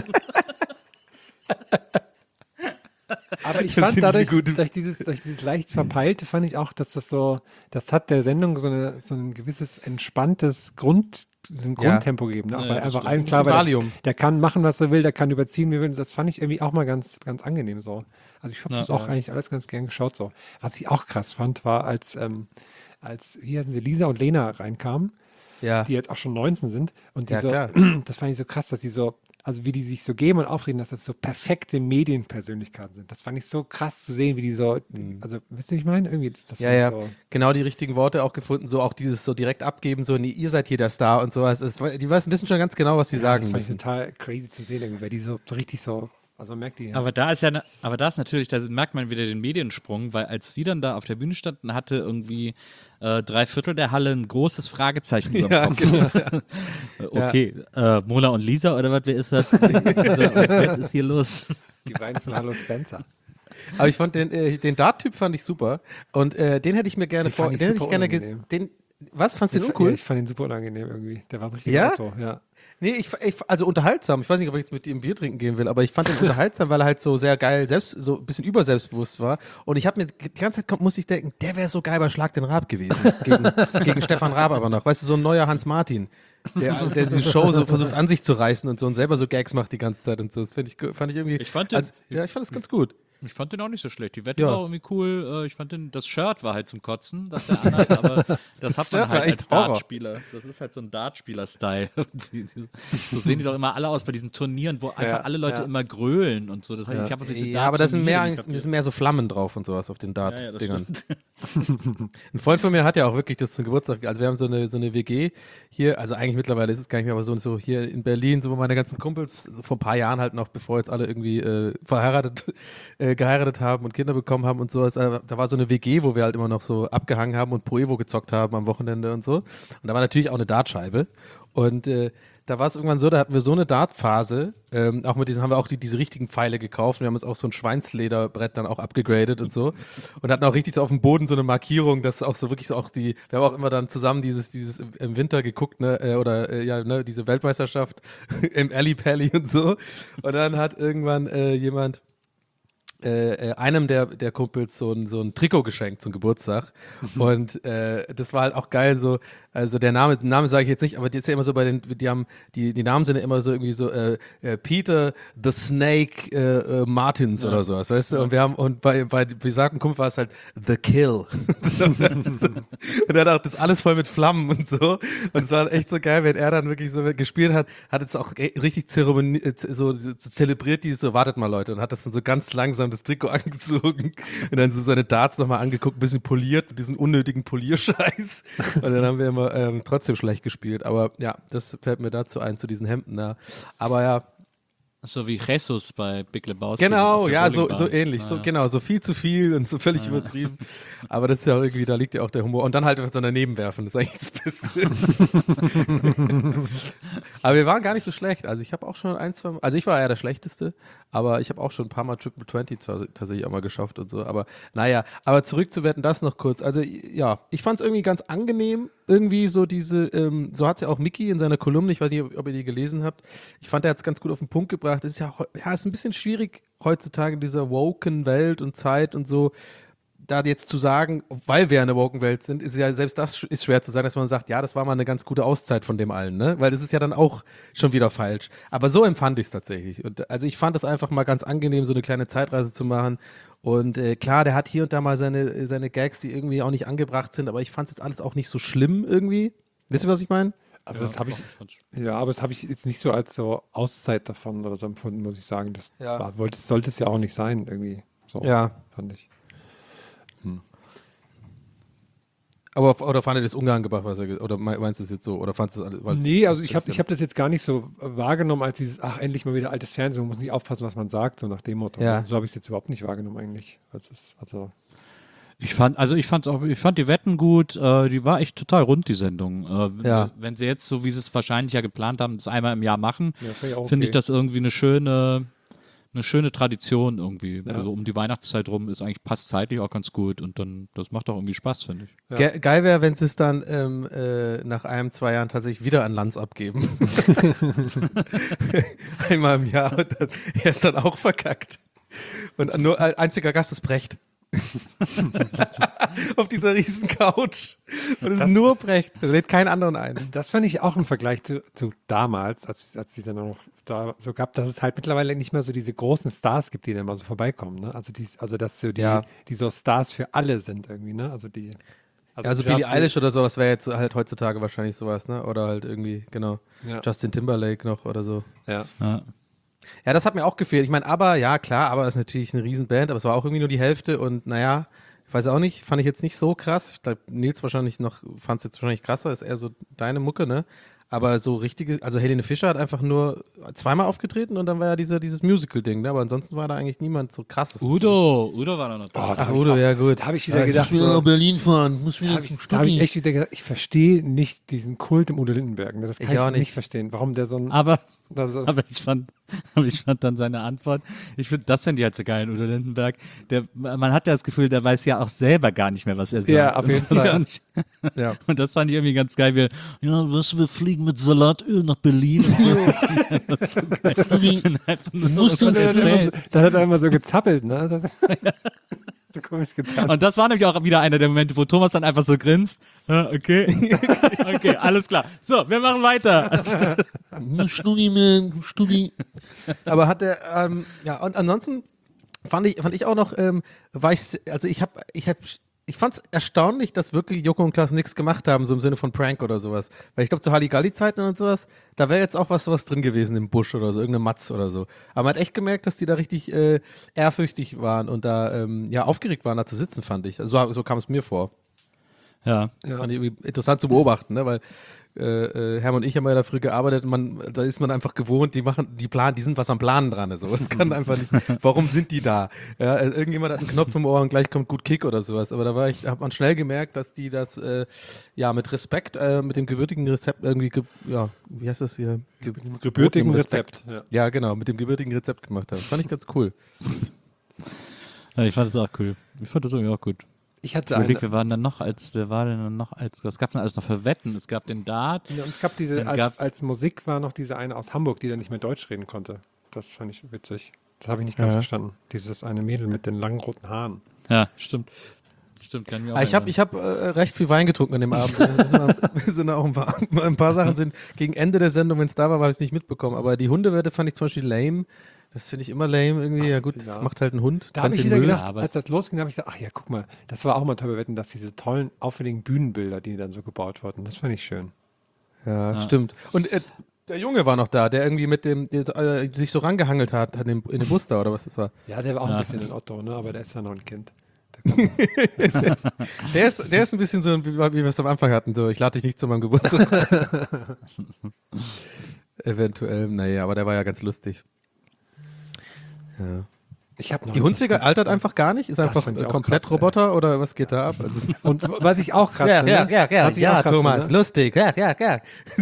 Aber ich Das fand finde ich dadurch, eine gute- durch dieses, durch dieses leicht verpeilte, fand ich auch, dass das so, das hat der Sendung so, eine, so ein gewisses entspanntes Grund, so ein Ja. Grundtempo gegeben. Ne? Auch Ja, weil das einfach stimmt. allen Ein klar bisschen war, Valium. der, der kann machen, was er will, der kann überziehen, wie er will. Das fand ich irgendwie auch mal ganz, ganz angenehm so. Also ich habe Ja. das auch eigentlich alles ganz gern geschaut so. Was ich auch krass fand, war, als, ähm, als wie heißen sie, Lisa und Lena reinkamen, Ja. die jetzt auch schon neunzehn sind. Und die Ja, so, klar. das fand ich so krass, dass die so, also wie die sich so geben und aufreden, dass das so perfekte Medienpersönlichkeiten sind. Das fand ich so krass zu sehen, wie die so, also wisst ihr, wie ich meine? Irgendwie, das Ja, fand ja, ich so, genau die richtigen Worte auch gefunden, so auch dieses so direkt abgeben, so, nee, ihr seid hier der Star und sowas. Es, die wissen wissen schon ganz genau, was sie ja, sagen das fand ich müssen. total crazy zu sehen, irgendwie, weil die so, so richtig so, also man merkt die. Ja. Aber da ist ja, ne, aber da ist natürlich, da merkt man wieder den Mediensprung, weil als sie dann da auf der Bühne standen, hatte irgendwie äh, drei Viertel der Halle ein großes Fragezeichen über dem Ja, Kopf. genau. Okay, äh, Mona und Lisa oder was, wer ist das? Also, was ist hier los? Die beiden von Hallo Spencer. Aber ich fand den, äh, den Dart-Typ fand ich super und äh, den hätte ich mir gerne Den vor, fand ich den hätte ich super gerne unangenehm. gesehen. Was, fandst du den Ja, uncool? ich fand ihn super unangenehm irgendwie. Der war so richtig Ja? Auto, ja. Nee, ich, ich, also unterhaltsam. Ich weiß nicht, ob ich jetzt mit ihm Bier trinken gehen will, aber ich fand ihn unterhaltsam, weil er halt so sehr geil, selbst, so ein bisschen überselbstbewusst war. Und ich habe mir die ganze Zeit kommt, musste ich denken, der wäre so geil bei Schlag den Raab gewesen. Gegen, gegen Stefan Raab aber noch. Weißt du, so ein neuer Hans Martin, der, der diese Show so versucht an sich zu reißen und so und selber so Gags macht die ganze Zeit und so. Das find ich, fand ich irgendwie. Ich fand den- also, ja, ich fand das ganz gut. Ich fand den auch nicht so schlecht. Die Wette Ja. war irgendwie cool. Äh, Ich fand den, das Shirt war halt zum Kotzen, das er anhat, aber das, hat Shirt man war halt echt als Horror. Dartspieler. Das ist halt so ein Dartspieler-Style. So sehen die doch immer alle aus bei diesen Turnieren, wo einfach alle Leute ja. immer grölen und so. Das heißt, ich habe diese Ja, aber da sind Dart-Turniere mehr, nie das kapiert. sind mehr so Flammen drauf und sowas auf den Ja, ja, das Dart-Dingern. stimmt. Ein Freund von mir hat ja auch wirklich das zum Geburtstag, also wir haben so eine, so eine W G hier, also eigentlich mittlerweile ist es gar nicht mehr, aber so, so hier in Berlin, so wo meine ganzen Kumpels so vor ein paar Jahren halt noch, bevor jetzt alle irgendwie äh, verheiratet, äh, geheiratet haben und Kinder bekommen haben und so, also, da war so eine W G, wo wir halt immer noch so abgehangen haben und Pro Evo gezockt haben am Wochenende und so. Und da war natürlich auch eine Dartscheibe und äh, da war es irgendwann so, da hatten wir so eine Dartphase, ähm, auch mit diesen haben wir auch die, diese richtigen Pfeile gekauft. Wir haben uns auch so ein Schweinslederbrett dann auch abgegradet und so und hatten auch richtig so auf dem Boden so eine Markierung, dass auch so wirklich so auch die, wir haben auch immer dann zusammen dieses, dieses im Winter geguckt, ne, äh, oder äh, ja, ne, diese Weltmeisterschaft im Alley Pally und so. Und dann hat irgendwann äh, jemand äh, äh, einem der, der Kumpels so ein, so ein Trikot geschenkt zum Geburtstag. Und äh, das war halt auch geil, so, also der Name, den Namen sage ich jetzt nicht, aber die ist ja immer so bei den, die haben, die, die Namen sind ja immer so irgendwie so, äh, äh, Peter the Snake äh, äh, Martins oder sowas, weißt du? Und wir haben, und bei, bei besagten Kumpel war es halt The Kill. Und er hat auch das alles voll mit Flammen und so. Und es war echt so geil, wenn er dann wirklich so gespielt hat, hat es auch richtig Zeremonie, äh, so, so zelebriert, die so, wartet mal Leute, und hat das dann so ganz langsam das Trikot angezogen und dann so seine Darts nochmal angeguckt, ein bisschen poliert mit diesem unnötigen Polierscheiß. Und dann haben wir immer ähm, trotzdem schlecht gespielt. Aber ja, das fällt mir dazu ein, zu diesen Hemden da. Aber ja, So wie Jesus bei Big Lebowski. genau, auf der ja, so, Bowlingbahn. so ähnlich, so Ja. genau, so viel zu viel und so völlig übertrieben. Aber das ist ja auch irgendwie, da liegt ja auch der Humor. Und dann halt einfach so daneben werfen, das ist eigentlich das Beste. Aber wir waren gar nicht so schlecht. Also ich habe auch schon ein, zwei Mal, also ich war ja der Schlechteste, aber ich habe auch schon ein paar Mal Triple zwanzig tats- tatsächlich auch mal geschafft und so. Aber naja, aber zurückzuwerten, das noch kurz. Also ja, ich fand es irgendwie ganz angenehm, irgendwie so diese, ähm, so hat es ja auch Mickey in seiner Kolumne, ich weiß nicht, ob, ob ihr die gelesen habt. Ich fand, er hat es ganz gut auf den Punkt gebracht. Es ist ja, heu- ja, es ist ein bisschen schwierig heutzutage in dieser woken Welt und Zeit und so, da jetzt zu sagen, weil wir in der woken Welt sind, ist ja selbst das sch- ist schwer zu sagen, dass man sagt, ja, das war mal eine ganz gute Auszeit von dem allen, ne? Weil das ist ja dann auch schon wieder falsch. Aber so empfand ich es tatsächlich. Und also ich fand es einfach mal ganz angenehm, so eine kleine Zeitreise zu machen. Und äh, klar, der hat hier und da mal seine, seine Gags, die irgendwie auch nicht angebracht sind, aber ich fand es jetzt alles auch nicht so schlimm irgendwie. Wisst ihr, was ich meine? Aber Ja, das habe ich, doch, fand's- ja, aber das habe ich jetzt nicht so als so Auszeit davon oder so empfunden, muss ich sagen. Das Ja. war, wollte, sollte es ja auch nicht sein, irgendwie. So, Ja. fand ich. Aber oder fand ihr das unangebracht, was er ge- oder me- meinst du es jetzt so? Oder fandst du das alles? weil es- Nee, also ich habe ich hab das jetzt gar nicht so wahrgenommen als dieses, ach, endlich mal wieder altes Fernsehen, man muss nicht aufpassen, was man sagt, so nach dem Motto. Ja. Also so habe ich es jetzt überhaupt nicht wahrgenommen eigentlich. Also, es, also Ich fand, also ich fand's auch, ich fand die Wetten gut, äh, die war echt total rund, die Sendung. Äh, Ja. Wenn sie jetzt, so wie sie es wahrscheinlich ja geplant haben, das einmal im Jahr machen, ja, finde ich, auch finde ich okay. das irgendwie eine schöne, eine schöne Tradition irgendwie. Ja. Also um die Weihnachtszeit rum ist eigentlich, passt zeitlich auch ganz gut und dann, das macht auch irgendwie Spaß, finde ich. Ja. Ge geil wäre, wenn sie es dann ähm, äh, nach einem, zwei Jahren tatsächlich wieder an Lanz abgeben. Einmal im Jahr und dann, er ist dann auch verkackt. Und nur ein einziger Gast ist Brecht. Auf dieser riesen Couch. Und es ist Das- nur Brecht. Da lädt keinen anderen ein. Das fand ich auch im Vergleich zu, zu damals, als, als die Sendung noch da so gab, dass es halt mittlerweile nicht mehr so diese großen Stars gibt, die dann mal so vorbeikommen. Ne? Also, die, also dass so die, Ja. die so Stars für alle sind irgendwie, ne? Also die. Also Justin- Billie Eilish oder sowas wäre jetzt halt heutzutage wahrscheinlich sowas, ne? Oder halt irgendwie, genau. Ja. Justin Timberlake noch oder so. Ja. Ja. Ja, das hat mir auch gefehlt. Ich meine, aber, ja, klar, aber ist natürlich eine Riesenband, aber es war auch irgendwie nur die Hälfte und naja, ich weiß auch nicht, fand ich jetzt nicht so krass. Ich glaube, Nils wahrscheinlich noch, fand es jetzt wahrscheinlich krasser, ist eher so deine Mucke, ne? Aber so richtige, also Helene Fischer hat einfach nur zweimal aufgetreten und dann war ja dieser, dieses Musical-Ding, ne? Aber ansonsten war da eigentlich niemand so krasses. Udo, Udo war da noch Oh, da. da Ach, hab ich Udo, auch- ja gut. Da habe ich wieder gedacht, Ich will nach so, Berlin fahren, muss da wieder habe zum ich, da hab ich Studi. echt wieder gedacht, ich verstehe nicht diesen Kult im Udo Lindenberg. Ne? Das kann Ich ich, auch nicht. nicht. verstehen, warum der so ein. Aber, da so, aber ich fand, aber ich fand dann seine Antwort, ich finde, das finde ich halt so geil in Udo Lindenberg. Der, man hat ja das Gefühl, der weiß ja auch selber gar nicht mehr, was er sagt. Ja, auf jeden Und das ist Fall. auch nicht- Ja. Und das fand ich irgendwie ganz geil. Wir, ja, was, wir fliegen mit Salatöl nach Berlin und so. Das ist so geil. Und einfach nur noch musst du was dann, hat er erzählen. immer so- dann hat er immer so gezappelt, ne? Das, so komisch getan. Und das war nämlich auch wieder einer der Momente, wo Thomas dann einfach so grinst. Ja, okay. Okay, alles klar. So, wir machen weiter. Studi, man, Studi. Aber hat er, ähm, ja, und ansonsten Fand ich, fand ich auch noch, ähm, war ich, also ich habe, ich habe, ich fand es erstaunlich, dass wirklich Joko und Klaas nichts gemacht haben, so im Sinne von Prank oder sowas. Weil ich glaube, zu Halligalli-Zeiten und sowas, da wäre jetzt auch was, was drin gewesen im Busch oder so, irgendeine Matz oder so. Aber man hat echt gemerkt, dass die da richtig äh, ehrfürchtig waren und da ähm, ja aufgeregt waren, da zu sitzen, fand ich. Also, so so kam es mir vor. Ja. Fand ich irgendwie interessant zu beobachten, ne? Weil äh, äh, Hermann und ich haben ja da früh gearbeitet, man, da ist man einfach gewohnt, die machen, die planen, die sind was am Planen dran. So. Das kann einfach nicht. Warum sind die da? Ja, äh, irgendjemand hat einen Knopf im Ohr und gleich kommt gut Kick oder sowas. Aber da war ich, hat man schnell gemerkt, dass die das äh, ja mit Respekt, äh, mit dem gebürtigen Rezept irgendwie, ge, ja, wie heißt das hier? Ge Gebürtigen Respekt. Rezept. Ja. Ja, genau, mit dem gebürtigen Rezept gemacht haben. Fand ich ganz cool. ja, ich fand das auch cool. Ich fand das irgendwie auch gut. Ich hatte Überleg, eine, wir waren dann noch als, wir waren dann noch als, was gab es denn alles noch für Wetten? Es gab den Dart. ja, und es gab diese, Dann als, gab's- als Musik war noch diese eine aus Hamburg, die dann nicht mehr Deutsch reden konnte. Das fand ich witzig. Das habe ich nicht ganz Ja. verstanden. Dieses eine Mädel mit den langen roten Haaren. Ja, stimmt. Stimmt, kann ich mir auch Ah, ich habe erinnern. ich hab, äh, recht viel Wein getrunken an dem Abend. Wir sind, auch- wir sind auch ein paar, ein paar Sachen sind gegen Ende der Sendung, wenn es da war, habe ich es nicht mitbekommen. Aber die Hundewette fand ich zum Beispiel lame. Das finde ich immer lame irgendwie. Ja gut, das ja. macht halt ein Hund. Da trennt habe ich den wieder Müll. gedacht, aber als es- das losging, habe ich gedacht, ach ja, guck mal, das war auch mal toll bei Wetten, dass diese tollen, auffälligen Bühnenbilder, die dann so gebaut wurden, das fand ich schön. Ja, Ja. stimmt. Und äh, der Junge war noch da, der irgendwie mit dem, der, äh, sich so rangehangelt hat an dem, in dem Bus da oder was das war. Ja, der war auch Ja. ein bisschen ein Otto, ne? Aber der ist ja noch ein Kind. Der kommt- Der ist, der ist ein bisschen so, wie, wie wir es am Anfang hatten. So, ich lade dich nicht zu meinem Geburtstag. Eventuell, naja, aber der war ja ganz lustig. Ja. ich habe noch Die Hunziger altert einfach gar nicht? Ist einfach fand ich äh, auch komplett krass, ey. Roboter oder was geht da ab? Also, es ist Und was ich auch krass finde, was ich auch krass finde, lustig, ja, ja, ja.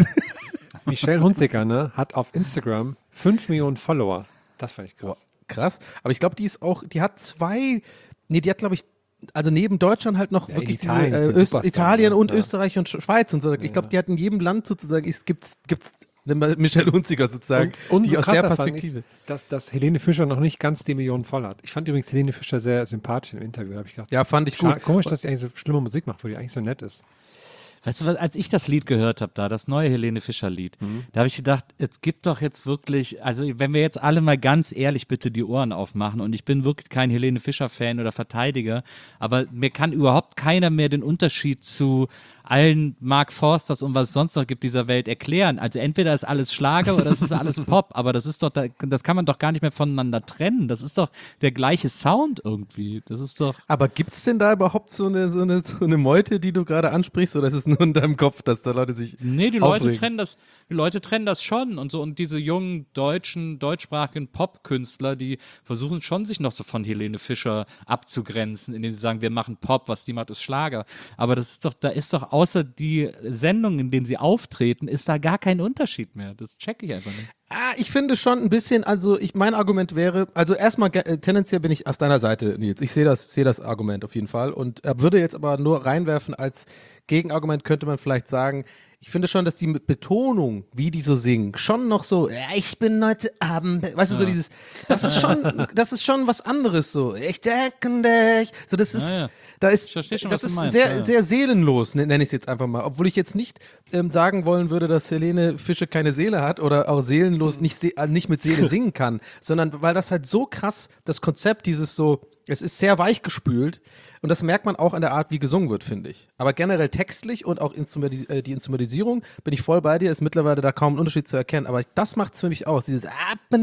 Michelle Hunziker, ne, hat auf Instagram fünf Millionen Follower. Das fand ich krass. Krass. Aber ich glaube, die ist auch, die hat zwei, nee, die hat, glaube ich, also neben Deutschland halt noch Ja, wirklich in Italien diese, ist äh, sie Öst, Superstar, Italien ne? und Ja. Österreich und Sch- Schweiz und so. Ich glaube, die hat in jedem Land sozusagen, ist, gibt's, gibt's eine Michelle Hunziker sozusagen, Und, und die so aus der krasser fand Perspektive. ich, dass, dass Helene Fischer noch nicht ganz die Millionen voll hat. Ich fand übrigens Helene Fischer sehr sympathisch im Interview. Da habe ich gedacht, Ja, fand ich scha- gut. komisch, dass sie eigentlich so schlimme Musik macht, wo die eigentlich so nett ist. Weißt du, was, als ich das Lied gehört habe, da, das neue Helene Fischer-Lied, da habe ich gedacht, es gibt doch jetzt wirklich, also wenn wir jetzt alle mal ganz ehrlich bitte die Ohren aufmachen und ich bin wirklich kein Helene Fischer-Fan oder Verteidiger, aber mir kann überhaupt keiner mehr den Unterschied zu allen Mark Forsters und was es sonst noch gibt dieser Welt erklären. Also entweder ist alles Schlager oder es ist alles Pop, aber das ist doch, da, das kann man doch gar nicht mehr voneinander trennen. Das ist doch der gleiche Sound irgendwie. Das ist doch. Aber gibt's denn da überhaupt so eine, so eine, so eine Meute, die du gerade ansprichst, oder ist es nur in deinem Kopf, dass da Leute sich Nee, die Leute aufregen? trennen das, die Leute trennen das schon und so. Und diese jungen deutschen, deutschsprachigen Pop-Künstler, die versuchen schon, sich noch so von Helene Fischer abzugrenzen, indem sie sagen, wir machen Pop, was die macht, ist Schlager. Aber das ist doch, da ist doch außer die Sendungen, in denen sie auftreten, ist da gar kein Unterschied mehr. Das checke ich einfach nicht. Ah, ich finde schon ein bisschen, also ich, mein Argument wäre, also erstmal ge- äh, tendenziell bin ich auf deiner Seite, Nils. Ich sehe das, sehe das Argument auf jeden Fall und äh, würde jetzt aber nur reinwerfen, als Gegenargument könnte man vielleicht sagen, ich finde schon, dass die mit Betonung, wie die so singen, schon noch so, ja, ich bin heute Abend, weißt du, so dieses, das ist schon, das ist schon was anderes so. Ich denke dich. So, das ist, Ja, ja. da ist, Ich verstehe schon, das was du ist meinst, sehr, ja, ja. sehr seelenlos, ne- nenne ich es jetzt einfach mal. Obwohl ich jetzt nicht ähm, sagen wollen würde, dass Helene Fischer keine Seele hat oder auch seelenlos nicht, se äh, nicht mit Seele singen kann, sondern weil das halt so krass, das Konzept dieses so, es ist sehr weich gespült und das merkt man auch an der Art, wie gesungen wird, finde ich. Aber generell textlich und auch Instrumenti äh, die Instrumentalisierung, bin ich voll bei dir, ist mittlerweile da kaum ein Unterschied zu erkennen. Aber das macht es für mich aus, dieses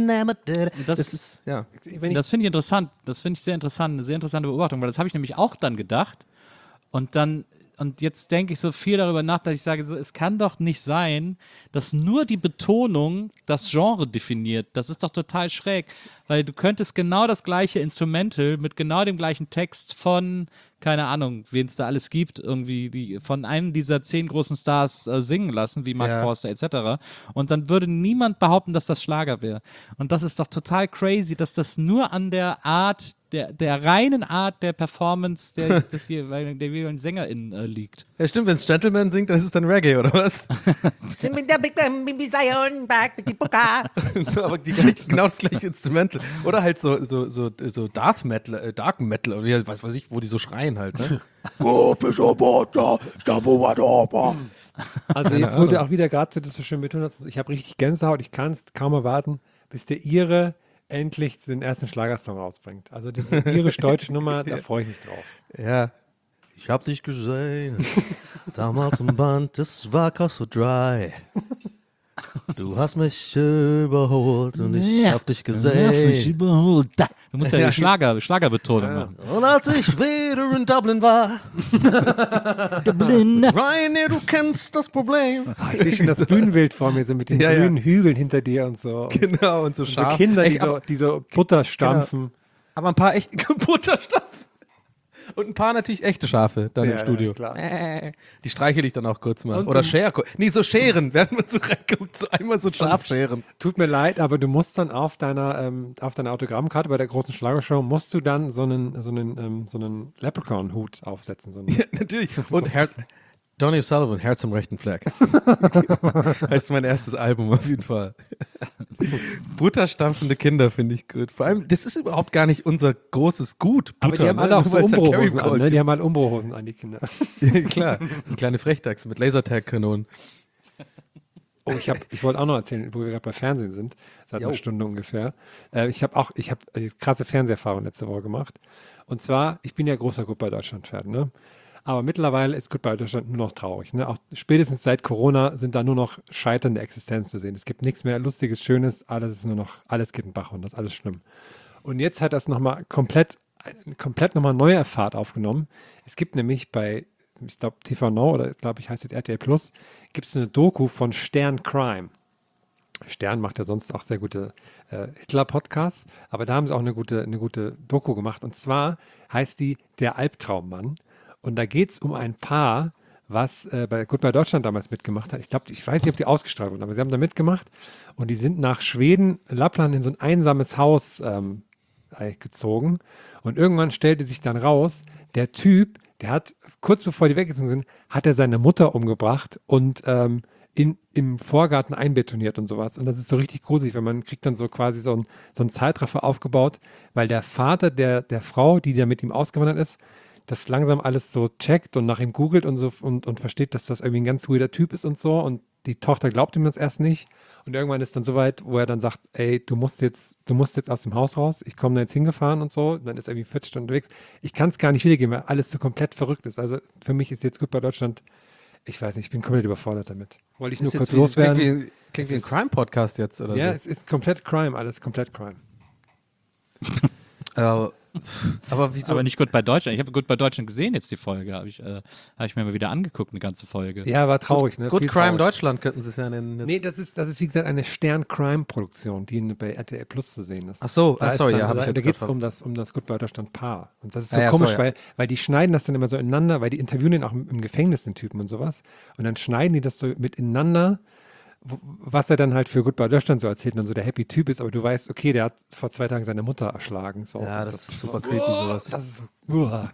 das, das ist, ja. Wenn ich, Das finde ich interessant. Das finde ich sehr interessant, eine sehr interessante Beobachtung, weil das habe ich nämlich auch dann gedacht. Und dann, und jetzt denke ich so viel darüber nach, dass ich sage, so, es kann doch nicht sein, dass nur die Betonung das Genre definiert. Das ist doch total schräg, weil du könntest genau das gleiche Instrumental mit genau dem gleichen Text von, keine Ahnung, wen es da alles gibt, irgendwie die, von einem dieser zehn großen Stars äh, singen lassen, wie Mark Ja. Forster et cetera. Und dann würde niemand behaupten, dass das Schlager wäre. Und das ist doch total crazy, dass das nur an der Art, der, der reinen Art der Performance der, des jeweiligen, der jeweiligen Sängerin äh, liegt. Ja, stimmt, wenn es Gentleman singt, dann ist es dann Reggae, oder was? so, aber die gleich, genau das gleiche Instrumental. Oder halt so, so, so, so Darth Metal, äh, Dark Metal, oder wie- was weiß ich, wo die so schreien halt, ne? also jetzt wurde auch wieder gerade, das so schön betont hast, ich habe richtig Gänsehaut, ich kann es kaum erwarten, bis der Ihre endlich den ersten Schlagersong rausbringt. Also diese irisch-deutsche Nummer, da freue ich mich drauf. Ja. Ich hab dich gesehen, damals im Band, das war so dry. Du hast mich überholt und ich hab dich gesehen. überholt. Da. Du musst ja Ja. die Schlager, Schlagerbetonung machen. Und als ich wieder in Dublin war, Rainer, du kennst das Problem. Ah, ich sehe schon das Bühnenbild vor mir, so mit den Ja, ja. grünen Hügeln hinter dir und so. Und Genau, und so so scharf. Kinder, die Echt, so, aber, die so Butter stampfen. aber ein paar echte Butterstampfen. Und ein paar natürlich echte Schafe dann Ja, im ja, Studio. klar. Äh, Die streichel ich dann auch kurz mal. Und Oder du- Scheren. Nee, so Scheren. Während man so reinguckt, so einmal so scharf scheren. Tut mir leid, aber du musst dann auf deiner, ähm, auf deiner Autogrammkarte bei der großen Schlagershow, musst du dann so einen, so einen, ähm, so einen Leprechaun-Hut aufsetzen. So einen, Ja, natürlich. Und Her Donny O'Sullivan, Herz am rechten Fleck. Heißt mein erstes Album auf jeden Fall. Butterstampfende Kinder finde ich gut. Vor allem, das ist überhaupt gar nicht unser großes Gut. aber Butter, die haben ne? alle auch Nur so weil's ja Umbrohosen Kerry an, ne? Gold Die haben alle Umbrohosen an, die Kinder. gibt. Ja, klar. Das sind kleine Frechdachs mit Lasertag-Kanonen. Oh, ich, hab- ich wollte auch noch erzählen, wo wir gerade bei Fernsehen sind, seit Jo. einer Stunde ungefähr. Äh, ich habe auch, ich habe eine krasse Fernseherfahrung letzte Woche gemacht. Und zwar, ich bin ja großer Goodbye Deutschland-Fan, ne? Aber mittlerweile ist Goodbye Deutschland nur noch traurig. Ne? Auch spätestens seit Corona sind da nur noch scheiternde Existenz zu sehen. Es gibt nichts mehr Lustiges, Schönes, alles ist nur noch, alles geht in den Bach und das ist alles schlimm. Und jetzt hat das nochmal komplett, komplett nochmal neue Fahrt aufgenommen. Es gibt nämlich bei, ich glaube, T V Now oder glaube ich heißt jetzt R T L Plus, gibt es eine Doku von Stern Crime. Stern macht ja sonst auch sehr gute äh, Hitler-Podcasts, aber da haben sie auch eine gute, eine gute Doku gemacht. Und zwar heißt die Der Albtraummann. Und da geht es um ein Paar, was äh, bei Goodbye Deutschland damals mitgemacht hat. Ich glaube, ich weiß nicht, ob die ausgestrahlt wurden, aber sie haben da mitgemacht. Und die sind nach Schweden, Lappland, in so ein einsames Haus ähm, äh, gezogen. Und irgendwann stellte sich dann raus, der Typ, der hat, kurz bevor die weggezogen sind, hat er seine Mutter umgebracht und ähm, in, im Vorgarten einbetoniert und sowas. Und das ist so richtig gruselig, weil man kriegt dann so quasi so ein, so ein Zeitraffer aufgebaut, weil der Vater der, der Frau, die da mit ihm ausgewandert ist, das langsam alles so checkt und nach ihm googelt und so und, und versteht, dass das irgendwie ein ganz weirder Typ ist und so. Und die Tochter glaubt ihm das erst nicht. Und irgendwann ist dann so weit, wo er dann sagt, ey, du musst jetzt, du musst jetzt aus dem Haus raus. Ich komme da jetzt hingefahren und so. Und dann ist er irgendwie vierzig Stunden unterwegs. Ich kann es gar nicht wiedergeben, weil alles so komplett verrückt ist. Also für mich ist jetzt gut bei Deutschland, ich weiß nicht, ich bin komplett überfordert damit. Wollte ich nur Ist kurz jetzt wie, loswerden. klingt wie, klingt wie ein ist- Crime-Podcast jetzt, oder Ja, so. es ist komplett Crime, alles komplett Crime. Aber, aber wieso? Aber nicht gut bei Deutschland. Ich habe gut bei Deutschland gesehen jetzt die Folge. Habe ich, äh, hab ich mir mal wieder angeguckt, eine ganze Folge. Ja, war traurig, ne? Good Viel Crime traurig. Deutschland könnten sie es ja nennen. Nee, das ist, das ist wie gesagt eine Stern-Crime-Produktion, die bei R T L Plus zu sehen ist. Ach so, da ach ist sorry, dann, ja, hab ich da, jetzt da geht es grad um das, um das Goodbye Deutschland Paar. Und das ist so Ah, ja, komisch, so, ja. weil, weil die schneiden das dann immer so ineinander, weil die interviewen den auch im, im Gefängnis, den Typen und sowas. Und dann schneiden die das so miteinander, wo- was er dann halt für Goodbye Deutschland so erzählt und so der happy Typ ist, aber du weißt, okay, der hat vor zwei Tagen seine Mutter erschlagen. So. Ja, Und das ist super creepy, sowas. Das ist so, uah.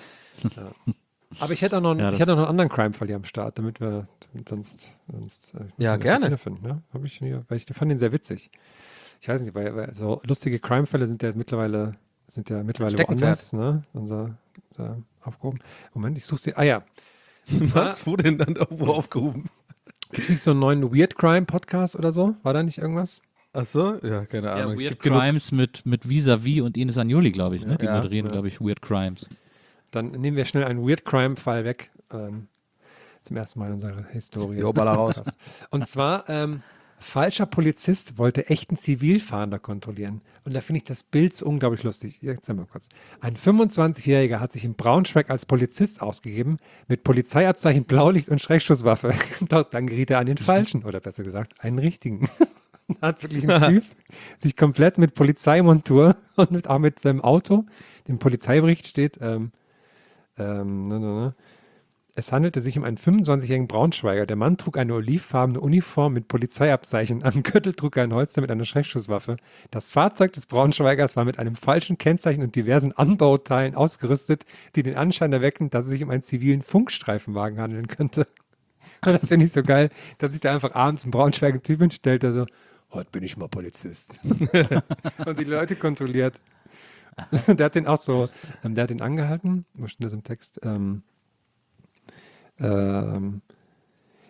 Ja. Aber ich hätte auch noch, einen- Ja, ich das- hätte auch noch einen anderen Crime-Fall hier am Start, damit wir sonst, sonst äh, müssen Ja, wir gerne. das wiederfinden, ja? Hab ich hier, weil ich fand den sehr witzig. Ich weiß nicht, weil, weil so lustige Crime-Fälle sind ja mittlerweile, sind ja mittlerweile Steckenpferd. woanders, ne? Unser, unser aufgehoben. Moment, ich suche sie. Ah ja. Was? Wo denn dann irgendwo aufgehoben? Gibt es nicht so einen neuen Weird Crime Podcast oder so? War da nicht irgendwas? Ach so? Ja, keine Ja, Ahnung. Es Weird gibt genug- Crimes mit, mit Vis-a-vis und Ines Agnoli, glaube ich. Ne? Die Ja, moderieren, ja. glaube ich, Weird Crimes. Dann nehmen wir schnell einen Weird Crime Fall weg. Ähm, zum ersten Mal in unserer Historie. Jo, baller raus. Und zwar, ähm, falscher Polizist wollte echten Zivilfahnder kontrollieren. Und da finde ich das Bild so unglaublich lustig. Jetzt sag mal kurz. Ein fünfundzwanzigjähriger hat sich in Braunschweig als Polizist ausgegeben, mit Polizeiabzeichen, Blaulicht und Schreckschusswaffe. Doch, dann geriet er an den Falschen, oder besser gesagt, einen richtigen. Da hat wirklich ein Typ sich komplett mit Polizeimontur und mit, auch mit seinem Auto, im Polizeibericht steht, ähm, ähm, ne, ne, ne. Es handelte sich um einen fünfundzwanzigjährigen Braunschweiger. Der Mann trug eine olivfarbene Uniform mit Polizeiabzeichen. Am Gürtel trug er ein Holster mit einer Schreckschusswaffe. Das Fahrzeug des Braunschweigers war mit einem falschen Kennzeichen und diversen Anbauteilen ausgerüstet, die den Anschein erwecken, dass es sich um einen zivilen Funkstreifenwagen handeln könnte. Und das finde ich so geil, dass sich da einfach abends ein Braunschweiger Typ hinstellt, der so, heute bin ich mal Polizist. Und die Leute kontrolliert. Der hat den auch so, ähm, der hat den angehalten, wo steht das im Text? Ähm, ähm,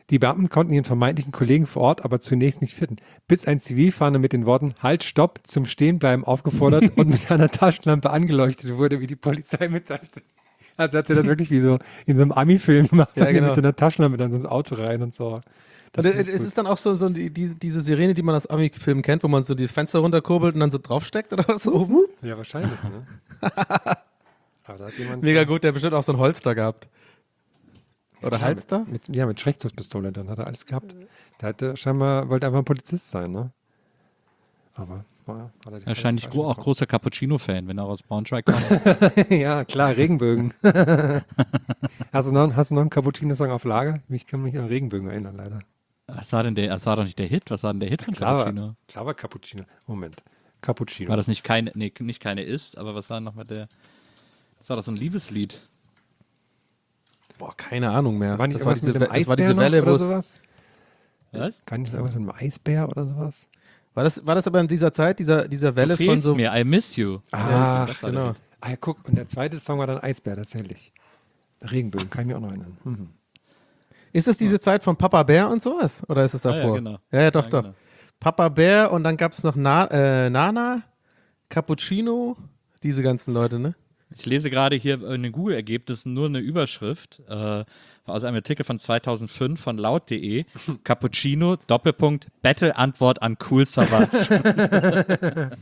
Die Beamten konnten ihren vermeintlichen Kollegen vor Ort aber zunächst nicht finden, bis ein Zivilfahnder mit den Worten Halt, Stopp zum Stehenbleiben aufgefordert und mit einer Taschenlampe angeleuchtet wurde, wie die Polizei mitteilte. Also hat er das wirklich wie so in so einem Ami-Film gemacht, Ja, dann genau. mit so einer Taschenlampe dann so ins Auto rein und so. Das Und finde es ich es gut. ist dann auch so, so die, diese, diese Sirene, die man aus Ami-Filmen kennt, wo man so die Fenster runterkurbelt und dann so draufsteckt oder was oben. Ja, wahrscheinlich, ne? Aber da hat jemand Mega gut, der hat bestimmt auch so ein Holster gehabt. Oder Klar, Halster? Mit, mit, ja, mit Schreckschusspistole, dann hat er alles gehabt. Der hatte scheinbar, wollte einfach ein Polizist sein, ne? Aber, naja, hat er die Wahrscheinlich falsche gro auch getroffen. großer Cappuccino-Fan, wenn er aus Braunschweig kommt. Ja, klar, Regenbögen. hast, du noch, hast du noch einen Cappuccino-Song auf Lager? Ich kann mich an Regenbögen erinnern, leider. Was war denn der? Das war doch nicht der Hit. Was war denn der Hit von Klar, Cappuccino? klar war Cappuccino. Moment. Cappuccino. War das nicht keine, nee, nicht keine ist, aber was war nochmal der? Das war doch so ein Liebeslied. Boah, keine Ahnung mehr. war nicht das, war irgendwas diese, mit dem das war diese Eisbär Welle, noch wo oder es. sowas? Was? Kann nicht irgendwas mit einem Eisbär oder sowas? War das, war das aber in dieser Zeit, dieser, dieser Welle Du von fehlst so. mir, I miss you. Ah, das war der genau. Hit. Ah ja, guck, und der zweite Song war dann Eisbär tatsächlich. Regenbögen, kann ich mir auch noch erinnern. Mhm. Ist es diese Zeit von Papa Bär und sowas? Oder ist es Ja, ja, davor? genau. ja, ja, doch, Ja, doch. genau. Papa Bär und dann gab es noch Na, äh, Nana, Cappuccino, diese ganzen Leute, ne? Ich lese gerade hier in den Google-Ergebnissen nur eine Überschrift äh, aus einem Artikel von zweitausendfünf von laut punkt de. Cappuccino, Doppelpunkt, Battle-Antwort an Cool Savage.